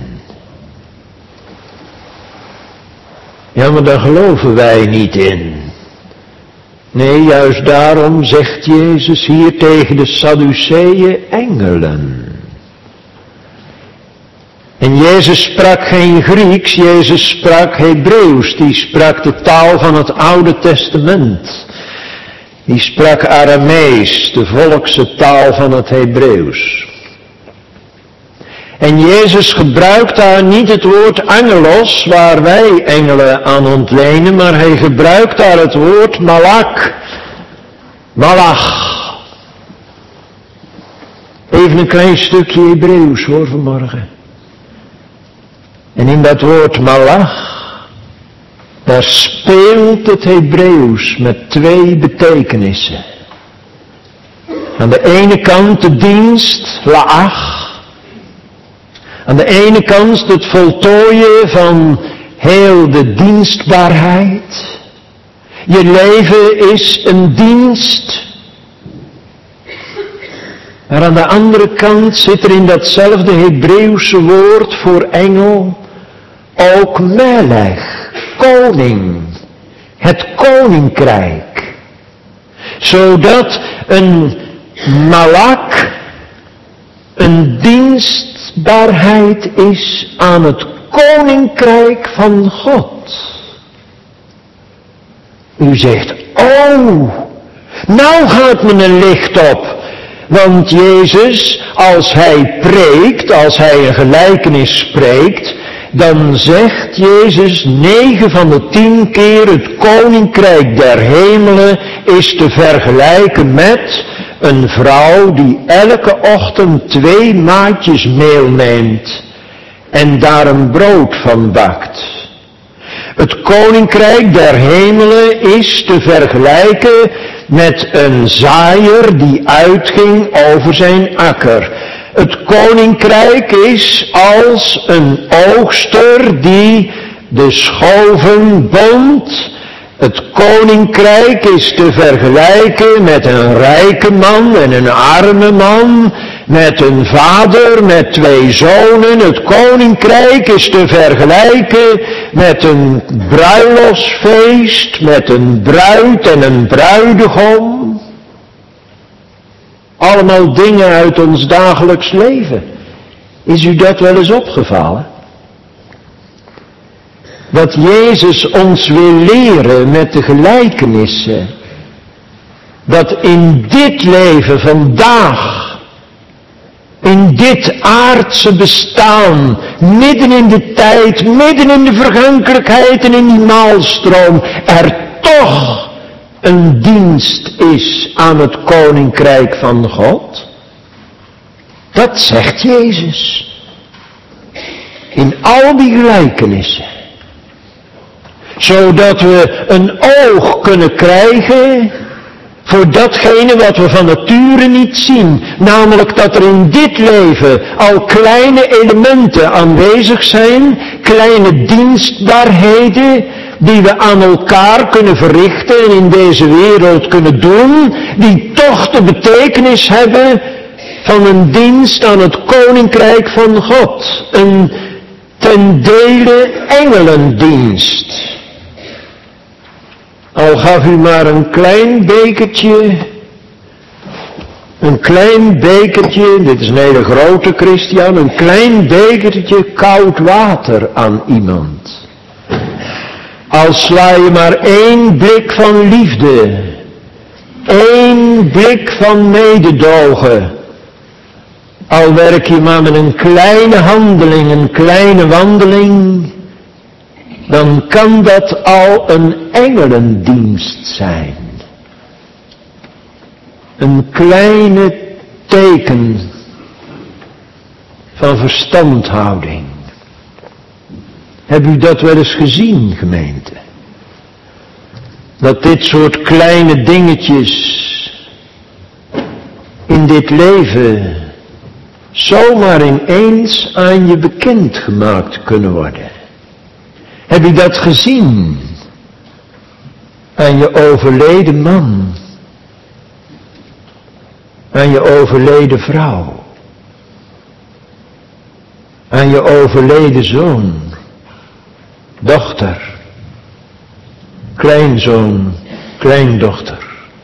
Ja, maar daar geloven wij niet in. Nee, juist daarom zegt Jezus hier tegen de Sadduceeën engelen. En Jezus sprak geen Grieks, Jezus sprak Hebreeuws. Die sprak de taal van het Oude Testament. Die sprak Aramees, de volkse taal van het Hebreeuws. En Jezus gebruikt daar niet het woord angelos, waar wij engelen aan ontlenen, maar hij gebruikt daar het woord malak. Malach. Even een klein stukje Hebreeuws hoor vanmorgen. En in dat woord malach, daar speelt het Hebreeuws met twee betekenissen. Aan de ene kant de dienst, laach. Aan de ene kant het voltooien van heel de dienstbaarheid. Je leven is een dienst. Maar aan de andere kant zit er in datzelfde Hebreeuwse woord voor engel ook melech, koning, het koninkrijk. Zodat een malak een dienstbaarheid is aan het koninkrijk van God. U zegt, oh, nou gaat me een licht op. Want Jezus, als hij preekt, als hij een gelijkenis spreekt, dan zegt Jezus 9 van de 10 keer het koninkrijk der hemelen is te vergelijken met een vrouw die elke ochtend 2 maatjes meel neemt en daar een brood van bakt. Het koninkrijk der hemelen is te vergelijken met een zaaier die uitging over zijn akker. Het koninkrijk is als een oogster die de schoven bond. Het koninkrijk is te vergelijken met een rijke man en een arme man, met een vader met 2 zonen. Het koninkrijk is te vergelijken met een bruiloftsfeest, met een bruid en een bruidegom. Allemaal dingen uit ons dagelijks leven. Is u dat wel eens opgevallen? Wat Jezus ons wil leren met de gelijkenissen. Dat in dit leven vandaag, in dit aardse bestaan, midden in de tijd, midden in de vergankelijkheid en in die maalstroom, er toch een dienst is aan het koninkrijk van God. Dat zegt Jezus. In al die gelijkenissen. Zodat we een oog kunnen krijgen voor datgene wat we van nature niet zien. Namelijk dat er in dit leven al kleine elementen aanwezig zijn, kleine dienstbaarheden die we aan elkaar kunnen verrichten en in deze wereld kunnen doen, die toch de betekenis hebben van een dienst aan het koninkrijk van God. Een ten dele engelendienst. Al gaf u maar een klein bekertje, dit is een hele grote Christian, een klein bekertje koud water aan iemand. Al sla je maar 1 blik van liefde, 1 blik van mededogen, al werk je maar met een kleine handeling, een kleine wandeling, dan kan dat al een engelendienst zijn. Een kleine teken van verstandhouding. Heb u dat wel eens gezien, gemeente? Dat dit soort kleine dingetjes in dit leven zomaar ineens aan je bekendgemaakt kunnen worden. Heb je dat gezien aan je overleden man, aan je overleden vrouw, aan je overleden zoon, dochter, kleinzoon, kleindochter,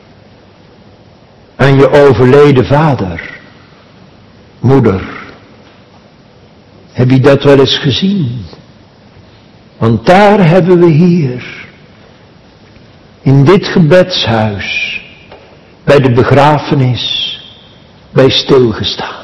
aan je overleden vader, moeder? Heb je dat wel eens gezien? Want daar hebben we hier, in dit gebedshuis, bij de begrafenis, bij stilgestaan.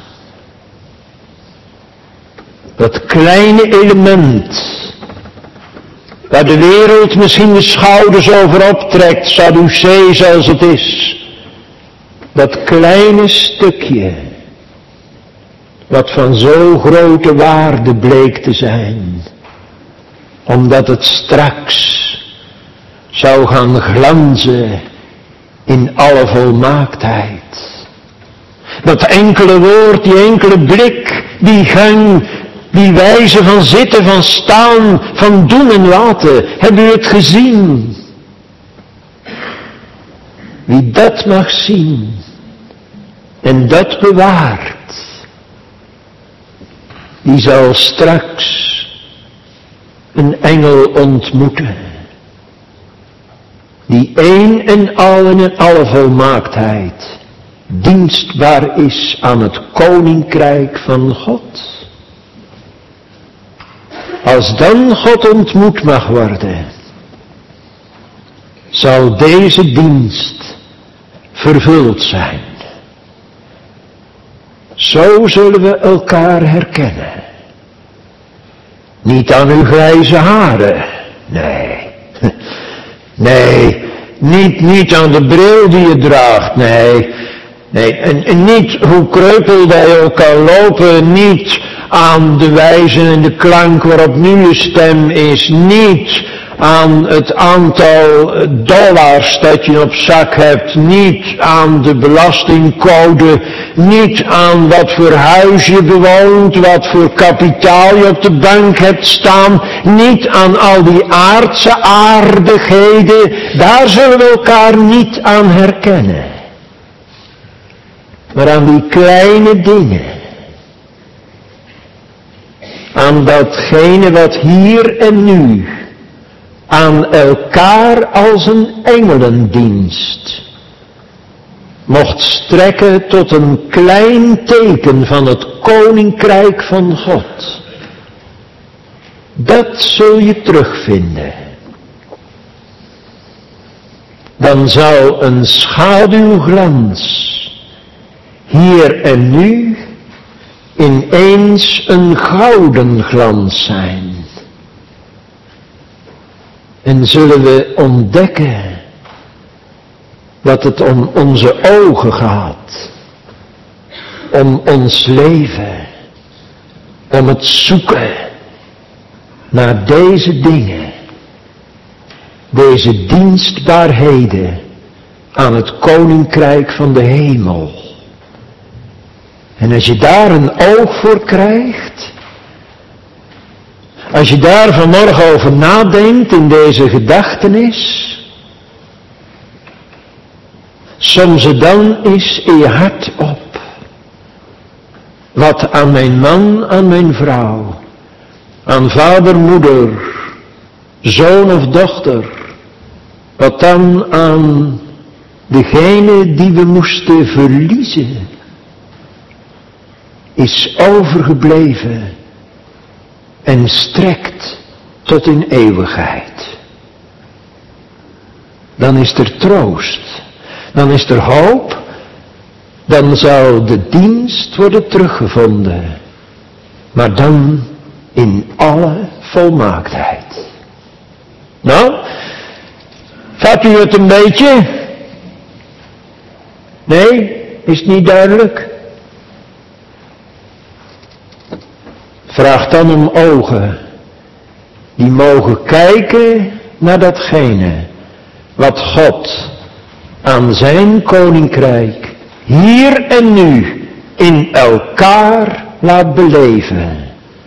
Dat kleine element, waar de wereld misschien de schouders over optrekt, Sadducee zoals het is. Dat kleine stukje, wat van zo grote waarde bleek te zijn, omdat het straks zou gaan glanzen in alle volmaaktheid. Dat enkele woord, die enkele blik, die gang, die wijze van zitten, van staan, van doen en laten. Heb u het gezien? Wie dat mag zien en dat bewaart, die zal straks een engel ontmoeten. die één en al in alle volmaaktheid dienstbaar is aan het koninkrijk van God. Als dan God ontmoet mag worden, zal deze dienst vervuld zijn. Zo zullen we elkaar herkennen. Niet aan uw grijze haren, nee. Nee, niet aan de bril die je draagt, nee. En niet hoe kreupel jij ook kan lopen, niet aan de wijze en de klank waarop nu je stem is, niet aan het aantal dollars dat je op zak hebt, niet aan de belastingcode, niet aan wat voor huis je bewoont, wat voor kapitaal je op de bank hebt staan, niet aan al die aardse aardigheden, daar zullen we elkaar niet aan herkennen. Maar aan die kleine dingen, aan datgene wat hier en nu aan elkaar als een engelendienst mocht strekken tot een klein teken van het koninkrijk van God. Dat zul je terugvinden. Dan zal een schaduwglans hier en nu ineens een gouden glans zijn. En zullen we ontdekken dat het om onze ogen gaat, om ons leven, om het zoeken naar deze dingen, deze dienstbaarheden aan het koninkrijk van de hemel. En als je daar een oog voor krijgt, als je daar vanmorgen over nadenkt in deze gedachtenis, som ze dan eens in je hart op. Wat aan mijn man, aan mijn vrouw, aan vader, moeder, zoon of dochter, wat dan aan degene die we moesten verliezen, is overgebleven en strekt tot in eeuwigheid. Dan is er troost, dan is er hoop, dan zal de dienst worden teruggevonden, maar dan in alle volmaaktheid. Nou, vat u het een beetje? Nee, is het niet duidelijk? Vraag dan om ogen, die mogen kijken naar datgene wat God aan zijn koninkrijk hier en nu in elkaar laat beleven.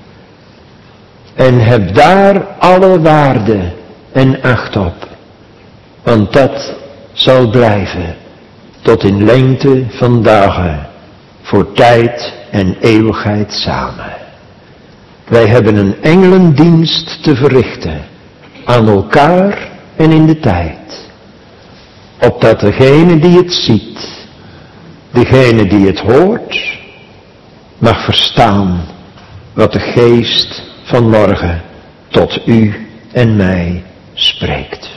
En heb daar alle waarde en acht op, want dat zal blijven tot in lengte van dagen, voor tijd en eeuwigheid samen. Wij hebben een engelendienst te verrichten, aan elkaar en in de tijd. Opdat degene die het ziet, degene die het hoort, mag verstaan wat de geest van morgen tot u en mij spreekt.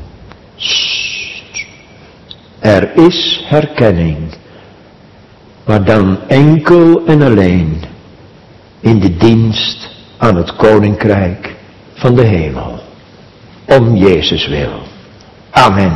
Er is herkenning, maar dan enkel en alleen in de dienst aan het koninkrijk van de hemel. Om Jezus wil. Amen.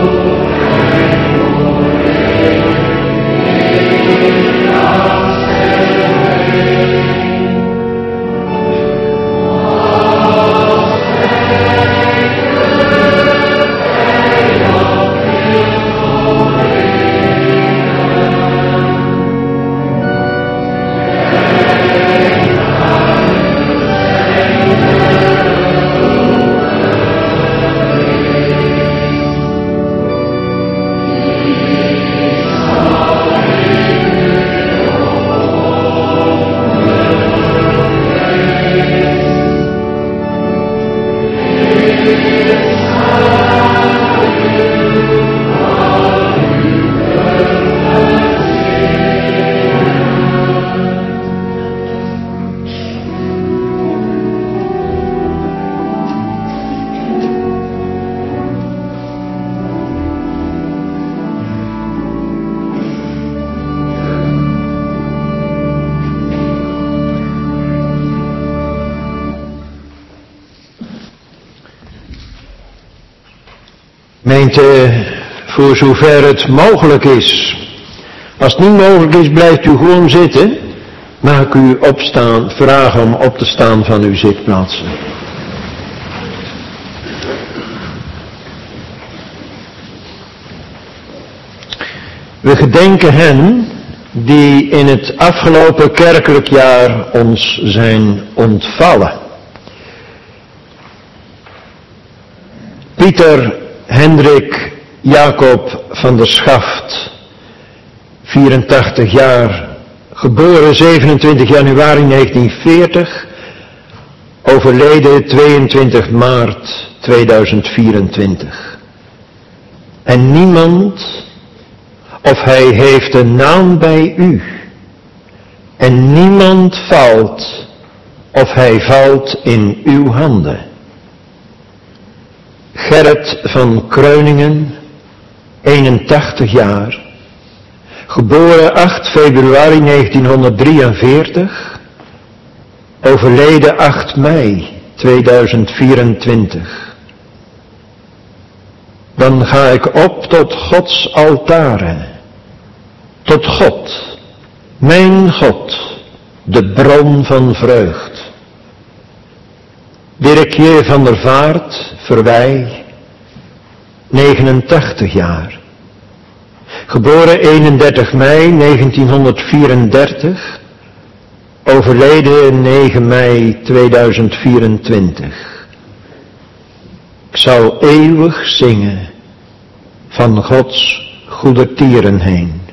Gemeente, voor zover het mogelijk is. Als het niet mogelijk is, blijft u gewoon zitten. Mag ik u vragen om op te staan van uw zitplaatsen. We gedenken hen die in het afgelopen kerkelijk jaar ons zijn ontvallen. Pieter Hendrik Jacob van der Schaft, 84 jaar, geboren 27 januari 1940, overleden 22 maart 2024. En niemand, of hij heeft een naam bij u, en niemand valt, of hij valt in uw handen. Gerrit van Kreuningen, 81 jaar, geboren 8 februari 1943, overleden 8 mei 2024. Dan ga ik op tot Gods altaren, tot God, mijn God, de bron van vreugd. Dirkje van der Vaart, Verwij, 89 jaar. Geboren 31 mei 1934, overleden 9 mei 2024. Ik zal eeuwig zingen van Gods goedertieren heen.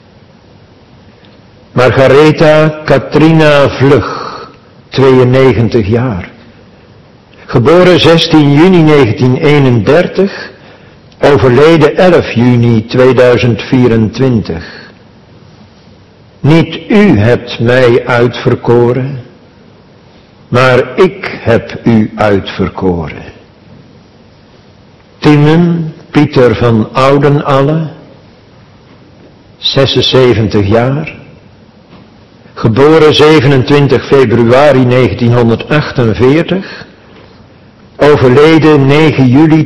Margaretha Katrina Vlug, 92 jaar. Geboren 16 juni 1931, overleden 11 juni 2024. Niet u hebt mij uitverkoren, maar ik heb u uitverkoren. Timmen Pieter van Oudenalle, 76 jaar. Geboren 27 februari 1948. Overleden 9 juli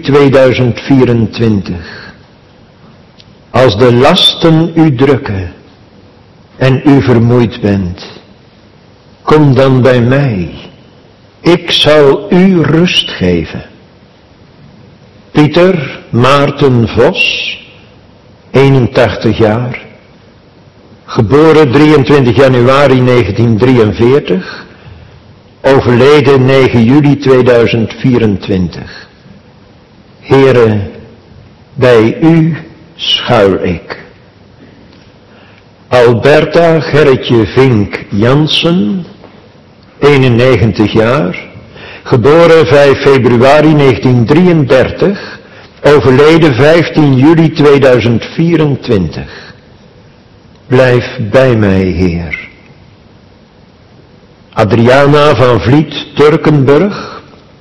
2024. Als de lasten u drukken en u vermoeid bent, kom dan bij mij. Ik zal u rust geven. Pieter Maarten Vos, 81 jaar. Geboren 23 januari 1943. Overleden 9 juli 2024. Heere, bij u schuil ik. Alberta Gerritje Vink Jansen, 91 jaar. Geboren 5 februari 1933. Overleden 15 juli 2024. Blijf bij mij, Heer. Adriana van Vliet Turkenburg,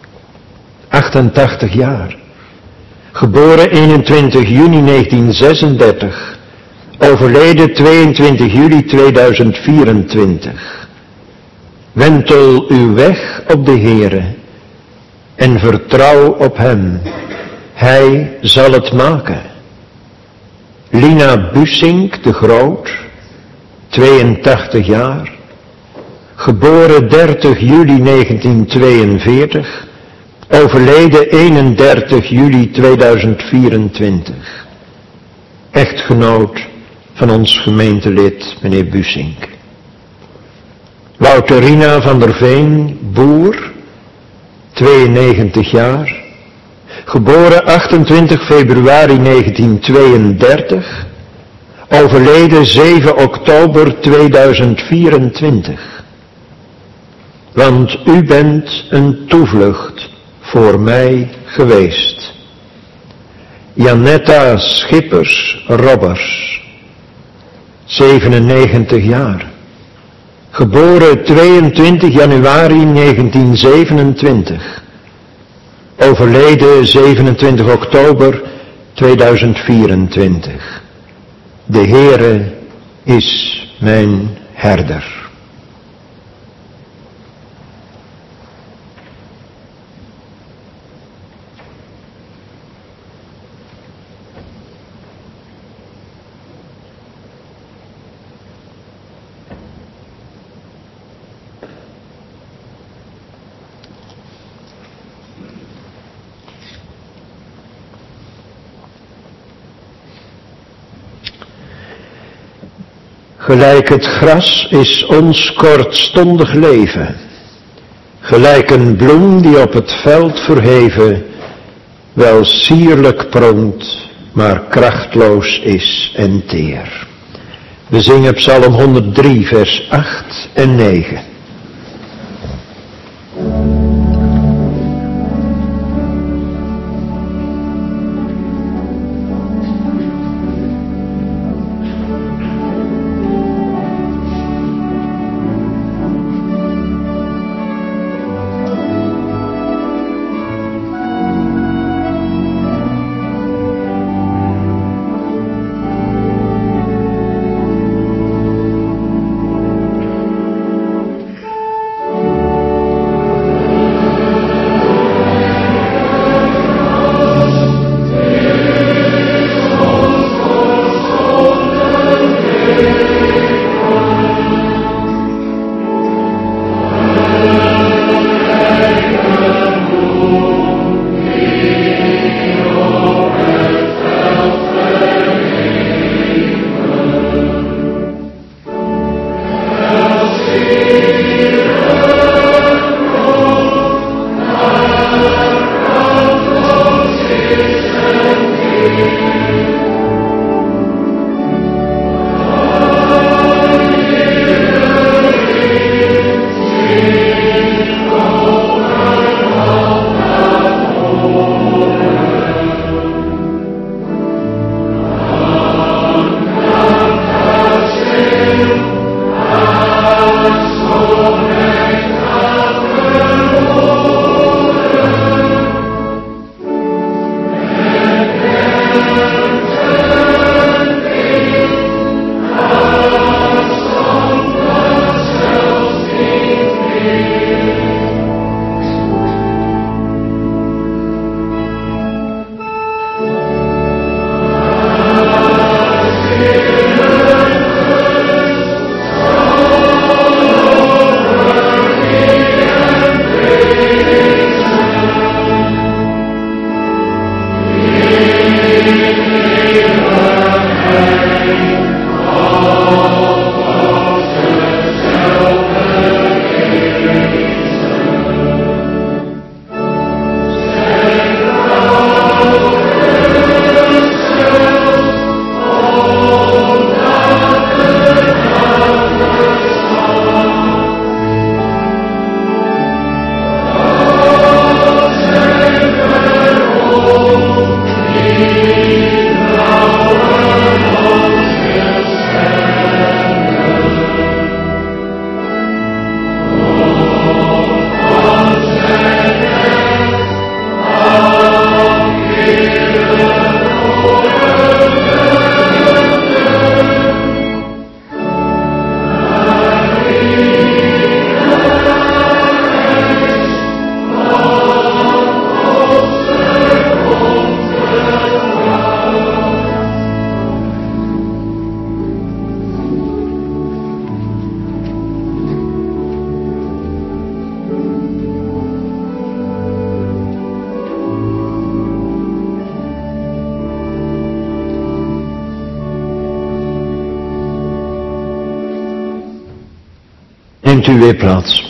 88 jaar. Geboren 21 juni 1936. Overleden 22 juli 2024. Wentel uw weg op de Heere en vertrouw op Hem. Hij zal het maken. Lina Bussink de Groot, 82 jaar, geboren 30 juli 1942, overleden 31 juli 2024. Echtgenoot van ons gemeentelid, meneer Bussink. Wouterina van der Veen, boer, 92 jaar, geboren 28 februari 1932, overleden 7 oktober 2024. Want u bent een toevlucht voor mij geweest. Janetta Schippers-Robbers, 97 jaar, geboren 22 januari 1927, overleden 27 oktober 2024. De Heere is mijn herder. Gelijk het gras is ons kortstondig leven, gelijk een bloem die op het veld verheven, wel sierlijk pronkt, maar krachtloos is en teer. We zingen Psalm 103, vers 8 en 9. Neemt u weer plaats.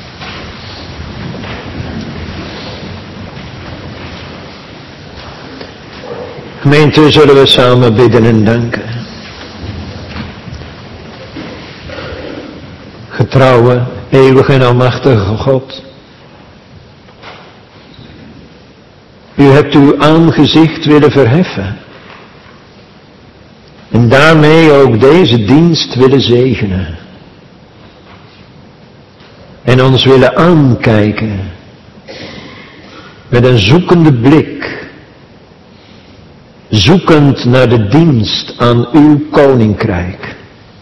Gemeente, zullen we samen bidden en danken. Getrouwe, eeuwige en almachtige God. U hebt uw aangezicht willen verheffen. En daarmee ook deze dienst willen zegenen. En ons willen aankijken. Met een zoekende blik. Zoekend naar de dienst aan uw koninkrijk.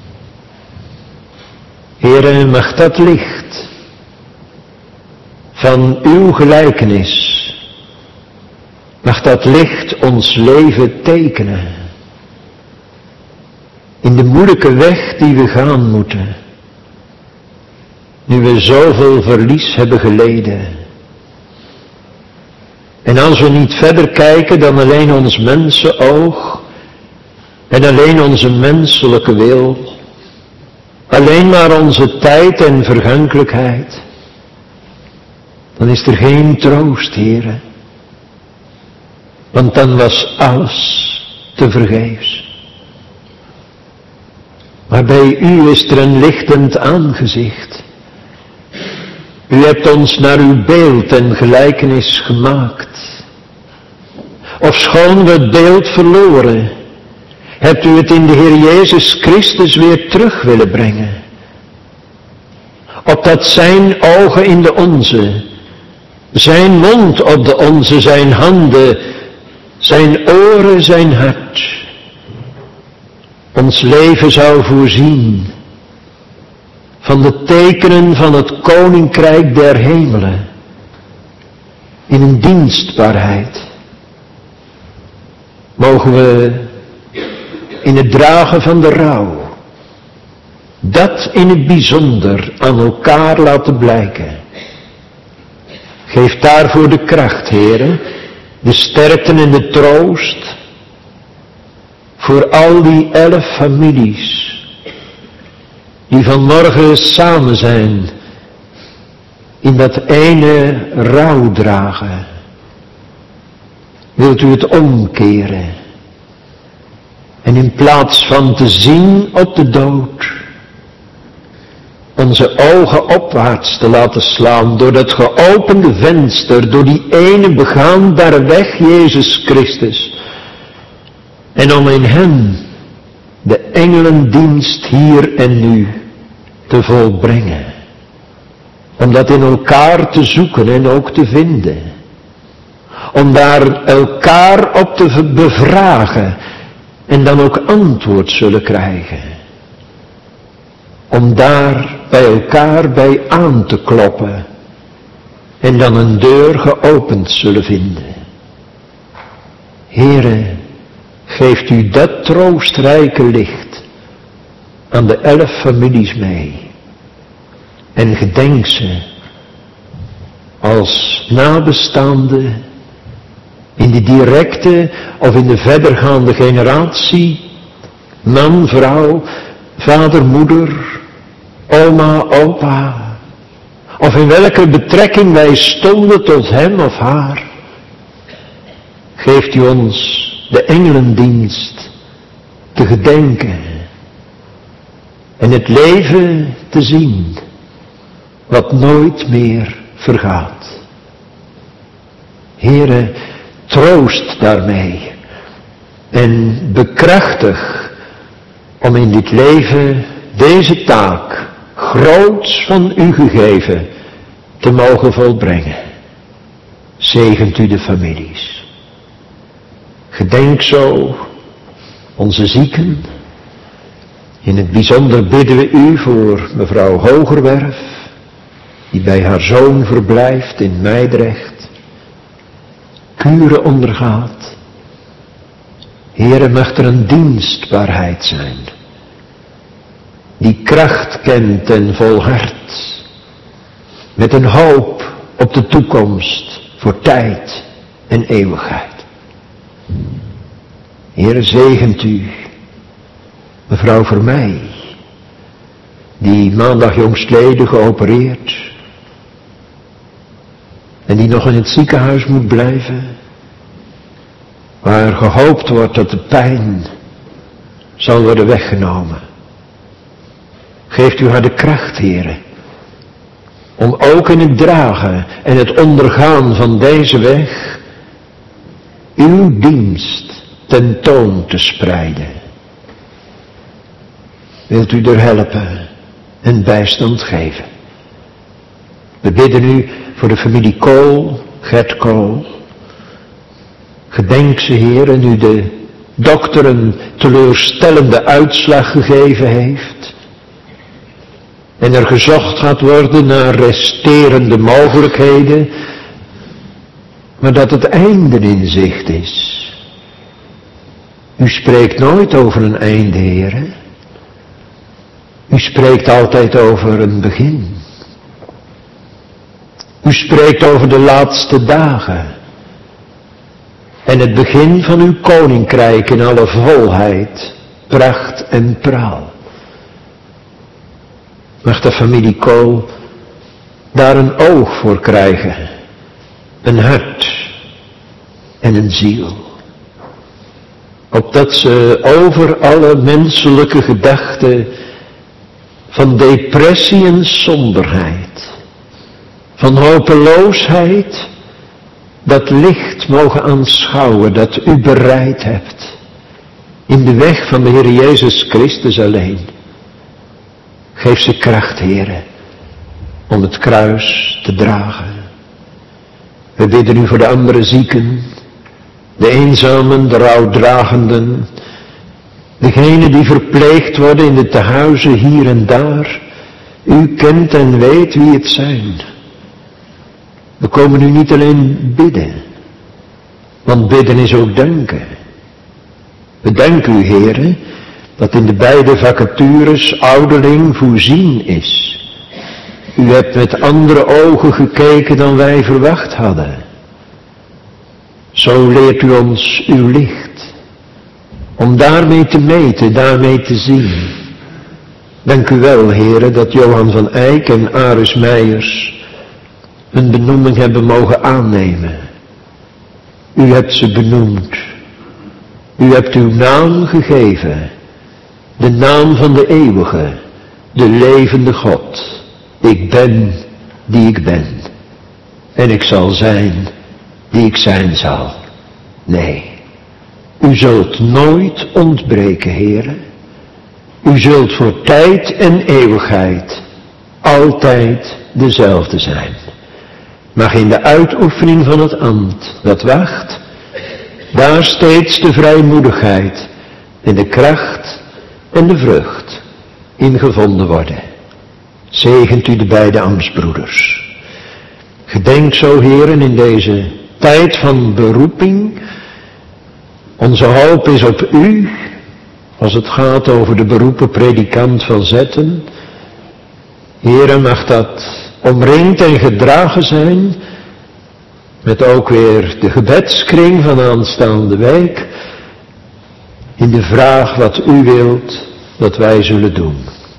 Heere, mag dat licht van uw gelijkenis, mag dat licht ons leven tekenen. In de moeilijke weg die we gaan moeten. Nu we zoveel verlies hebben geleden. En als we niet verder kijken dan alleen ons mensenoog en alleen onze menselijke wil, alleen maar onze tijd en vergankelijkheid, dan is er geen troost, Heere. Want dan was alles tevergeefs. Maar bij u is er een lichtend aangezicht. U hebt ons naar uw beeld en gelijkenis gemaakt. Ofschoon we het beeld verloren, hebt u het in de Heer Jezus Christus weer terug willen brengen. Opdat zijn ogen in de onze, zijn mond op de onze, zijn handen, zijn oren, zijn hart, ons leven zou voorzien van de tekenen van het koninkrijk der hemelen, in een dienstbaarheid. Mogen we in het dragen van de rouw, dat in het bijzonder aan elkaar laten blijken. Geef daarvoor de kracht, Heere, de sterkte en de troost, voor al die 11 families, die vanmorgen samen zijn, in dat ene rouw dragen. Wilt u het omkeren, en in plaats van te zien op de dood, onze ogen opwaarts te laten slaan door dat geopende venster, door die ene begaanbare weg, Jezus Christus. En om in hem de engelendienst hier en nu te volbrengen. Om dat in elkaar te zoeken en ook te vinden. Om daar elkaar op te bevragen en dan ook antwoord zullen krijgen. Om daar bij elkaar bij aan te kloppen en dan een deur geopend zullen vinden. Heere, geeft u dat troostrijke licht aan de 11 families mee. En gedenk ze als nabestaande in de directe of in de verdergaande generatie, man, vrouw, vader, moeder, oma, opa, of in welke betrekking wij stonden tot hem of haar. Geeft u ons de engelendienst te gedenken en het leven te zien wat nooit meer vergaat. Heere, troost daarmee en bekrachtig om in dit leven deze taak, groots van u gegeven, te mogen volbrengen. Zegent u de families. Gedenk zo onze zieken. In het bijzonder bidden we u voor mevrouw Hogerwerf, die bij haar zoon verblijft in Meidrecht, kuren ondergaat. Heere, mag er een dienstbaarheid zijn, die kracht kent en volhardt, met een hoop op de toekomst voor tijd en eeuwigheid. Heere, zegent u mevrouw Vermeij, die maandag jongstleden geopereerd en die nog in het ziekenhuis moet blijven, waar gehoopt wordt dat de pijn zal worden weggenomen. Geeft u haar de kracht, Heere, om ook in het dragen en het ondergaan van deze weg uw dienst tentoon te spreiden. Wilt u er helpen en bijstand geven? We bidden u voor de familie Kool, Gert Kool. Gedenk ze, Heer, nu de dokter een teleurstellende uitslag gegeven heeft en er gezocht gaat worden naar resterende mogelijkheden, maar dat het einde in zicht is. U spreekt nooit over een einde, Heer. U spreekt altijd over een begin. U spreekt over de laatste dagen en het begin van uw koninkrijk in alle volheid, pracht en praal. Mag de familie Kool daar een oog voor krijgen, een hart en een ziel. Opdat ze over alle menselijke gedachten van depressie en somberheid, van hopeloosheid, dat licht mogen aanschouwen dat u bereid hebt in de weg van de Heer Jezus Christus alleen. Geef ze kracht, Heere, om het kruis te dragen. We bidden u voor de andere zieken, de eenzamen, de rouwdragenden, degenen die verpleegd worden in de tehuizen hier en daar. U kent en weet wie het zijn. We komen u niet alleen bidden, want bidden is ook danken. We danken u, Heere, dat in de beide vacatures ouderling voorzien is. U hebt met andere ogen gekeken dan wij verwacht hadden. Zo leert u ons uw licht, om daarmee te meten, daarmee te zien. Dank u wel, Heere, dat Johan van Eyck en Aris Meijers een benoeming hebben mogen aannemen. U hebt ze benoemd. U hebt uw naam gegeven. De naam van de eeuwige, de levende God. Ik ben die ik ben. En ik zal zijn die ik zijn zal. Nee, u zult nooit ontbreken, Heere. U zult voor tijd en eeuwigheid altijd dezelfde zijn. Mag in de uitoefening van het ambt dat wacht, daar steeds de vrijmoedigheid en de kracht en de vrucht in gevonden worden. Zegent u de beide ambtsbroeders. Gedenk zo, Heeren, in deze tijd van beroeping. Onze hoop is op u, als het gaat over de beroepen predikant van Zetten. Heeren, mag dat omringd en gedragen zijn met ook weer de gebedskring van aanstaande week, in de vraag wat u wilt dat wij zullen doen.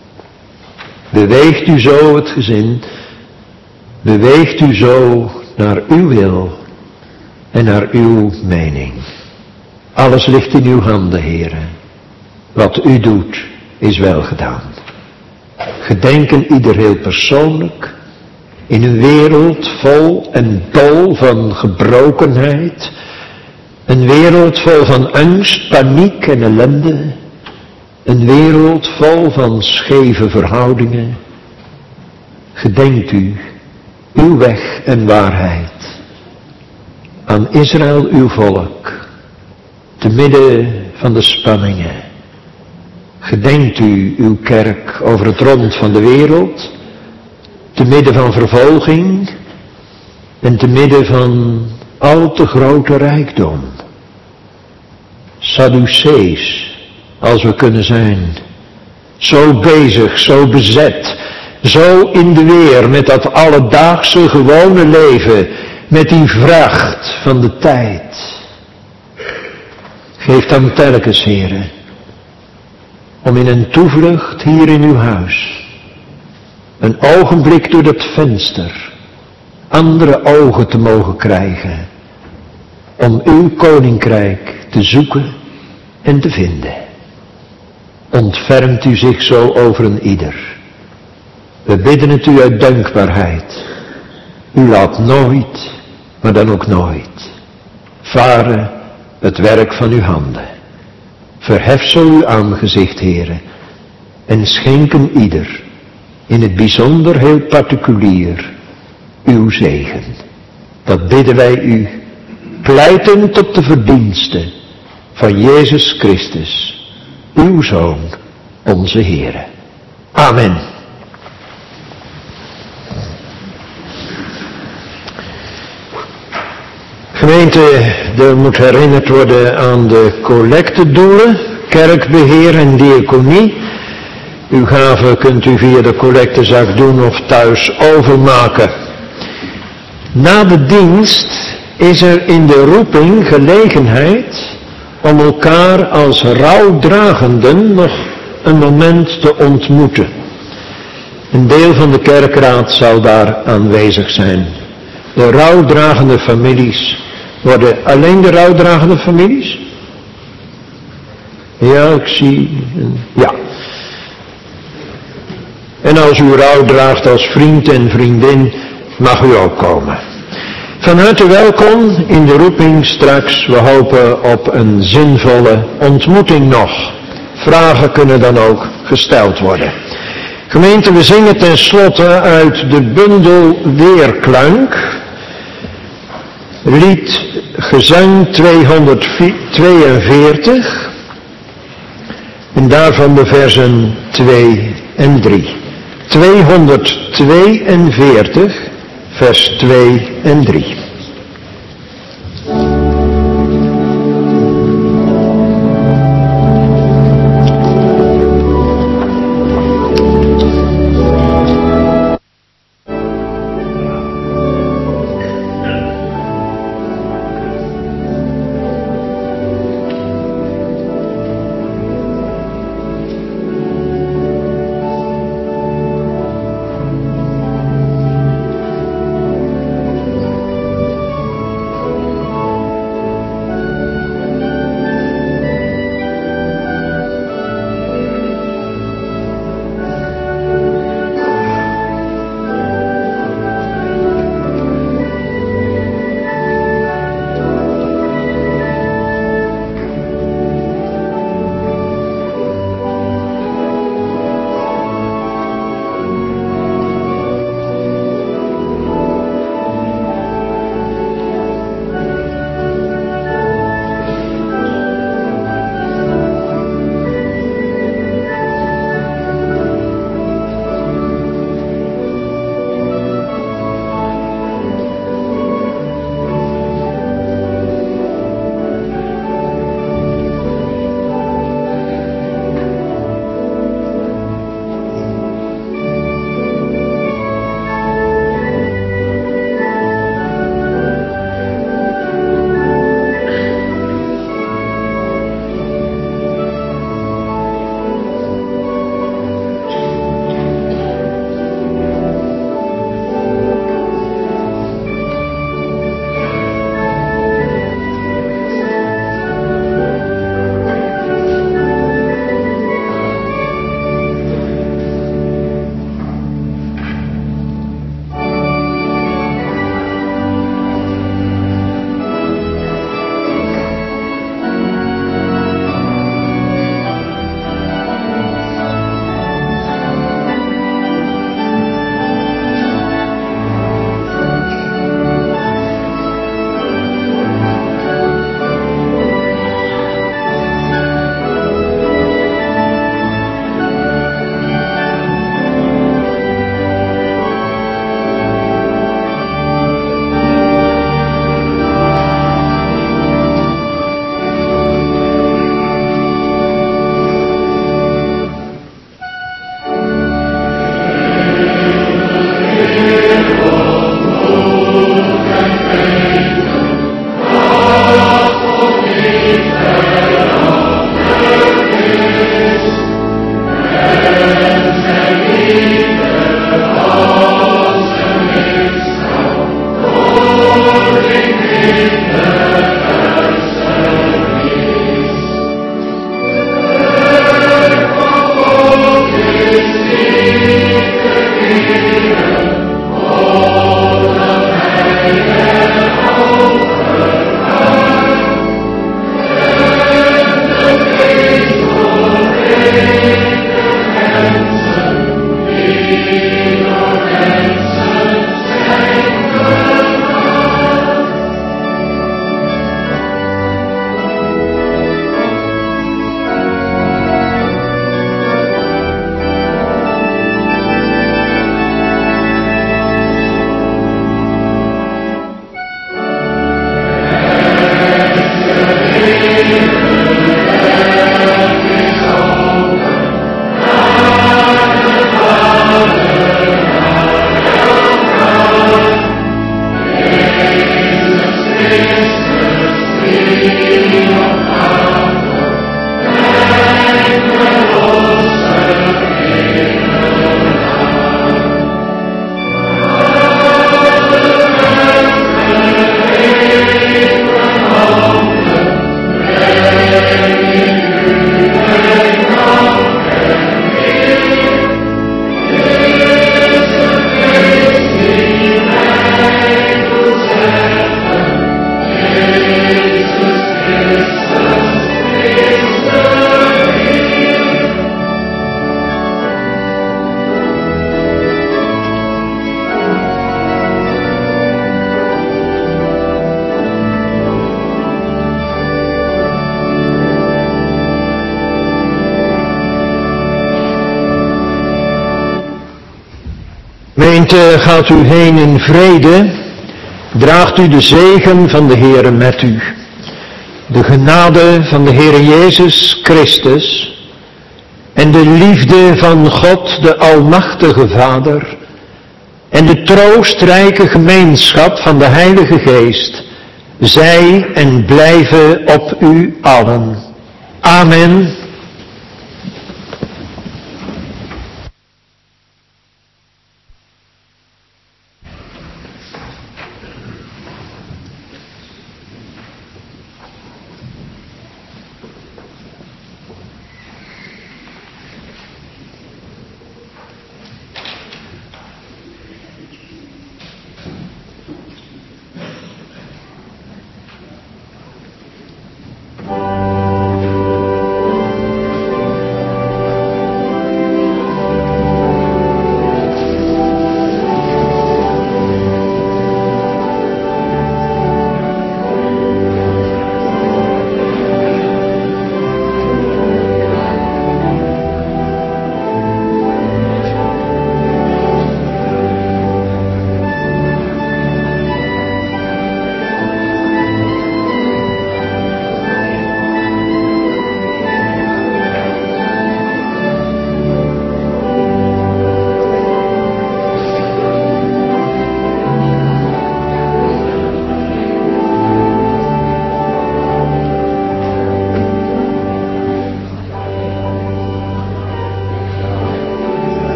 Beweegt u zo het gezin, beweegt u zo naar uw wil en naar uw mening. Alles ligt in uw handen, Heere. Wat u doet is wel gedaan. Gedenken ieder heel persoonlijk, in een wereld vol en dol van gebrokenheid, een wereld vol van angst, paniek en ellende, een wereld vol van scheve verhoudingen. Gedenkt u uw weg en waarheid aan Israël, uw volk, te midden van de spanningen. Gedenkt u uw kerk over het rond van de wereld, te midden van vervolging en te midden van al te grote rijkdom. Sadducees, als we kunnen zijn, zo bezig, zo bezet, zo in de weer met dat alledaagse gewone leven, met die vracht van de tijd. Geef dan telkens, Heere, om in een toevlucht hier in uw huis een ogenblik door dat venster andere ogen te mogen krijgen om uw koninkrijk te zoeken en te vinden. Ontfermt u zich zo over een ieder. We bidden het u uit dankbaarheid. U laat nooit, maar dan ook nooit, varen het werk van uw handen. Verhef zo uw aangezicht, Heere, en schenk een ieder, in het bijzonder heel particulier, uw zegen. Dat bidden wij u, pleitend op de verdiensten van Jezus Christus, uw Zoon, onze Heere. Amen. Gemeente, er moet herinnerd worden aan de collectedoelen, kerkbeheer en diaconie. Uw gave kunt u via de collectezak doen of thuis overmaken. Na de dienst is er in de roeping gelegenheid om elkaar als rouwdragenden nog een moment te ontmoeten. Een deel van de kerkraad zal daar aanwezig zijn. De rouwdragende families worden alleen de rouwdragende families? Ja, ik zie. Ja. En als u rouw draagt als vriend en vriendin, mag u ook komen. Van harte welkom in de roeping straks. We hopen op een zinvolle ontmoeting nog. Vragen kunnen dan ook gesteld worden. Gemeente, we zingen ten slotte uit de bundel Weerklank. Lied Gezang 242. En daarvan de versen 2 en 3. 242, vers 2 en 3. Gemeente, gaat u heen in vrede, draagt u de zegen van de Heere met u. De genade van de Heere Jezus Christus en de liefde van God de Almachtige Vader en de troostrijke gemeenschap van de Heilige Geest zij en blijven op u allen. Amen.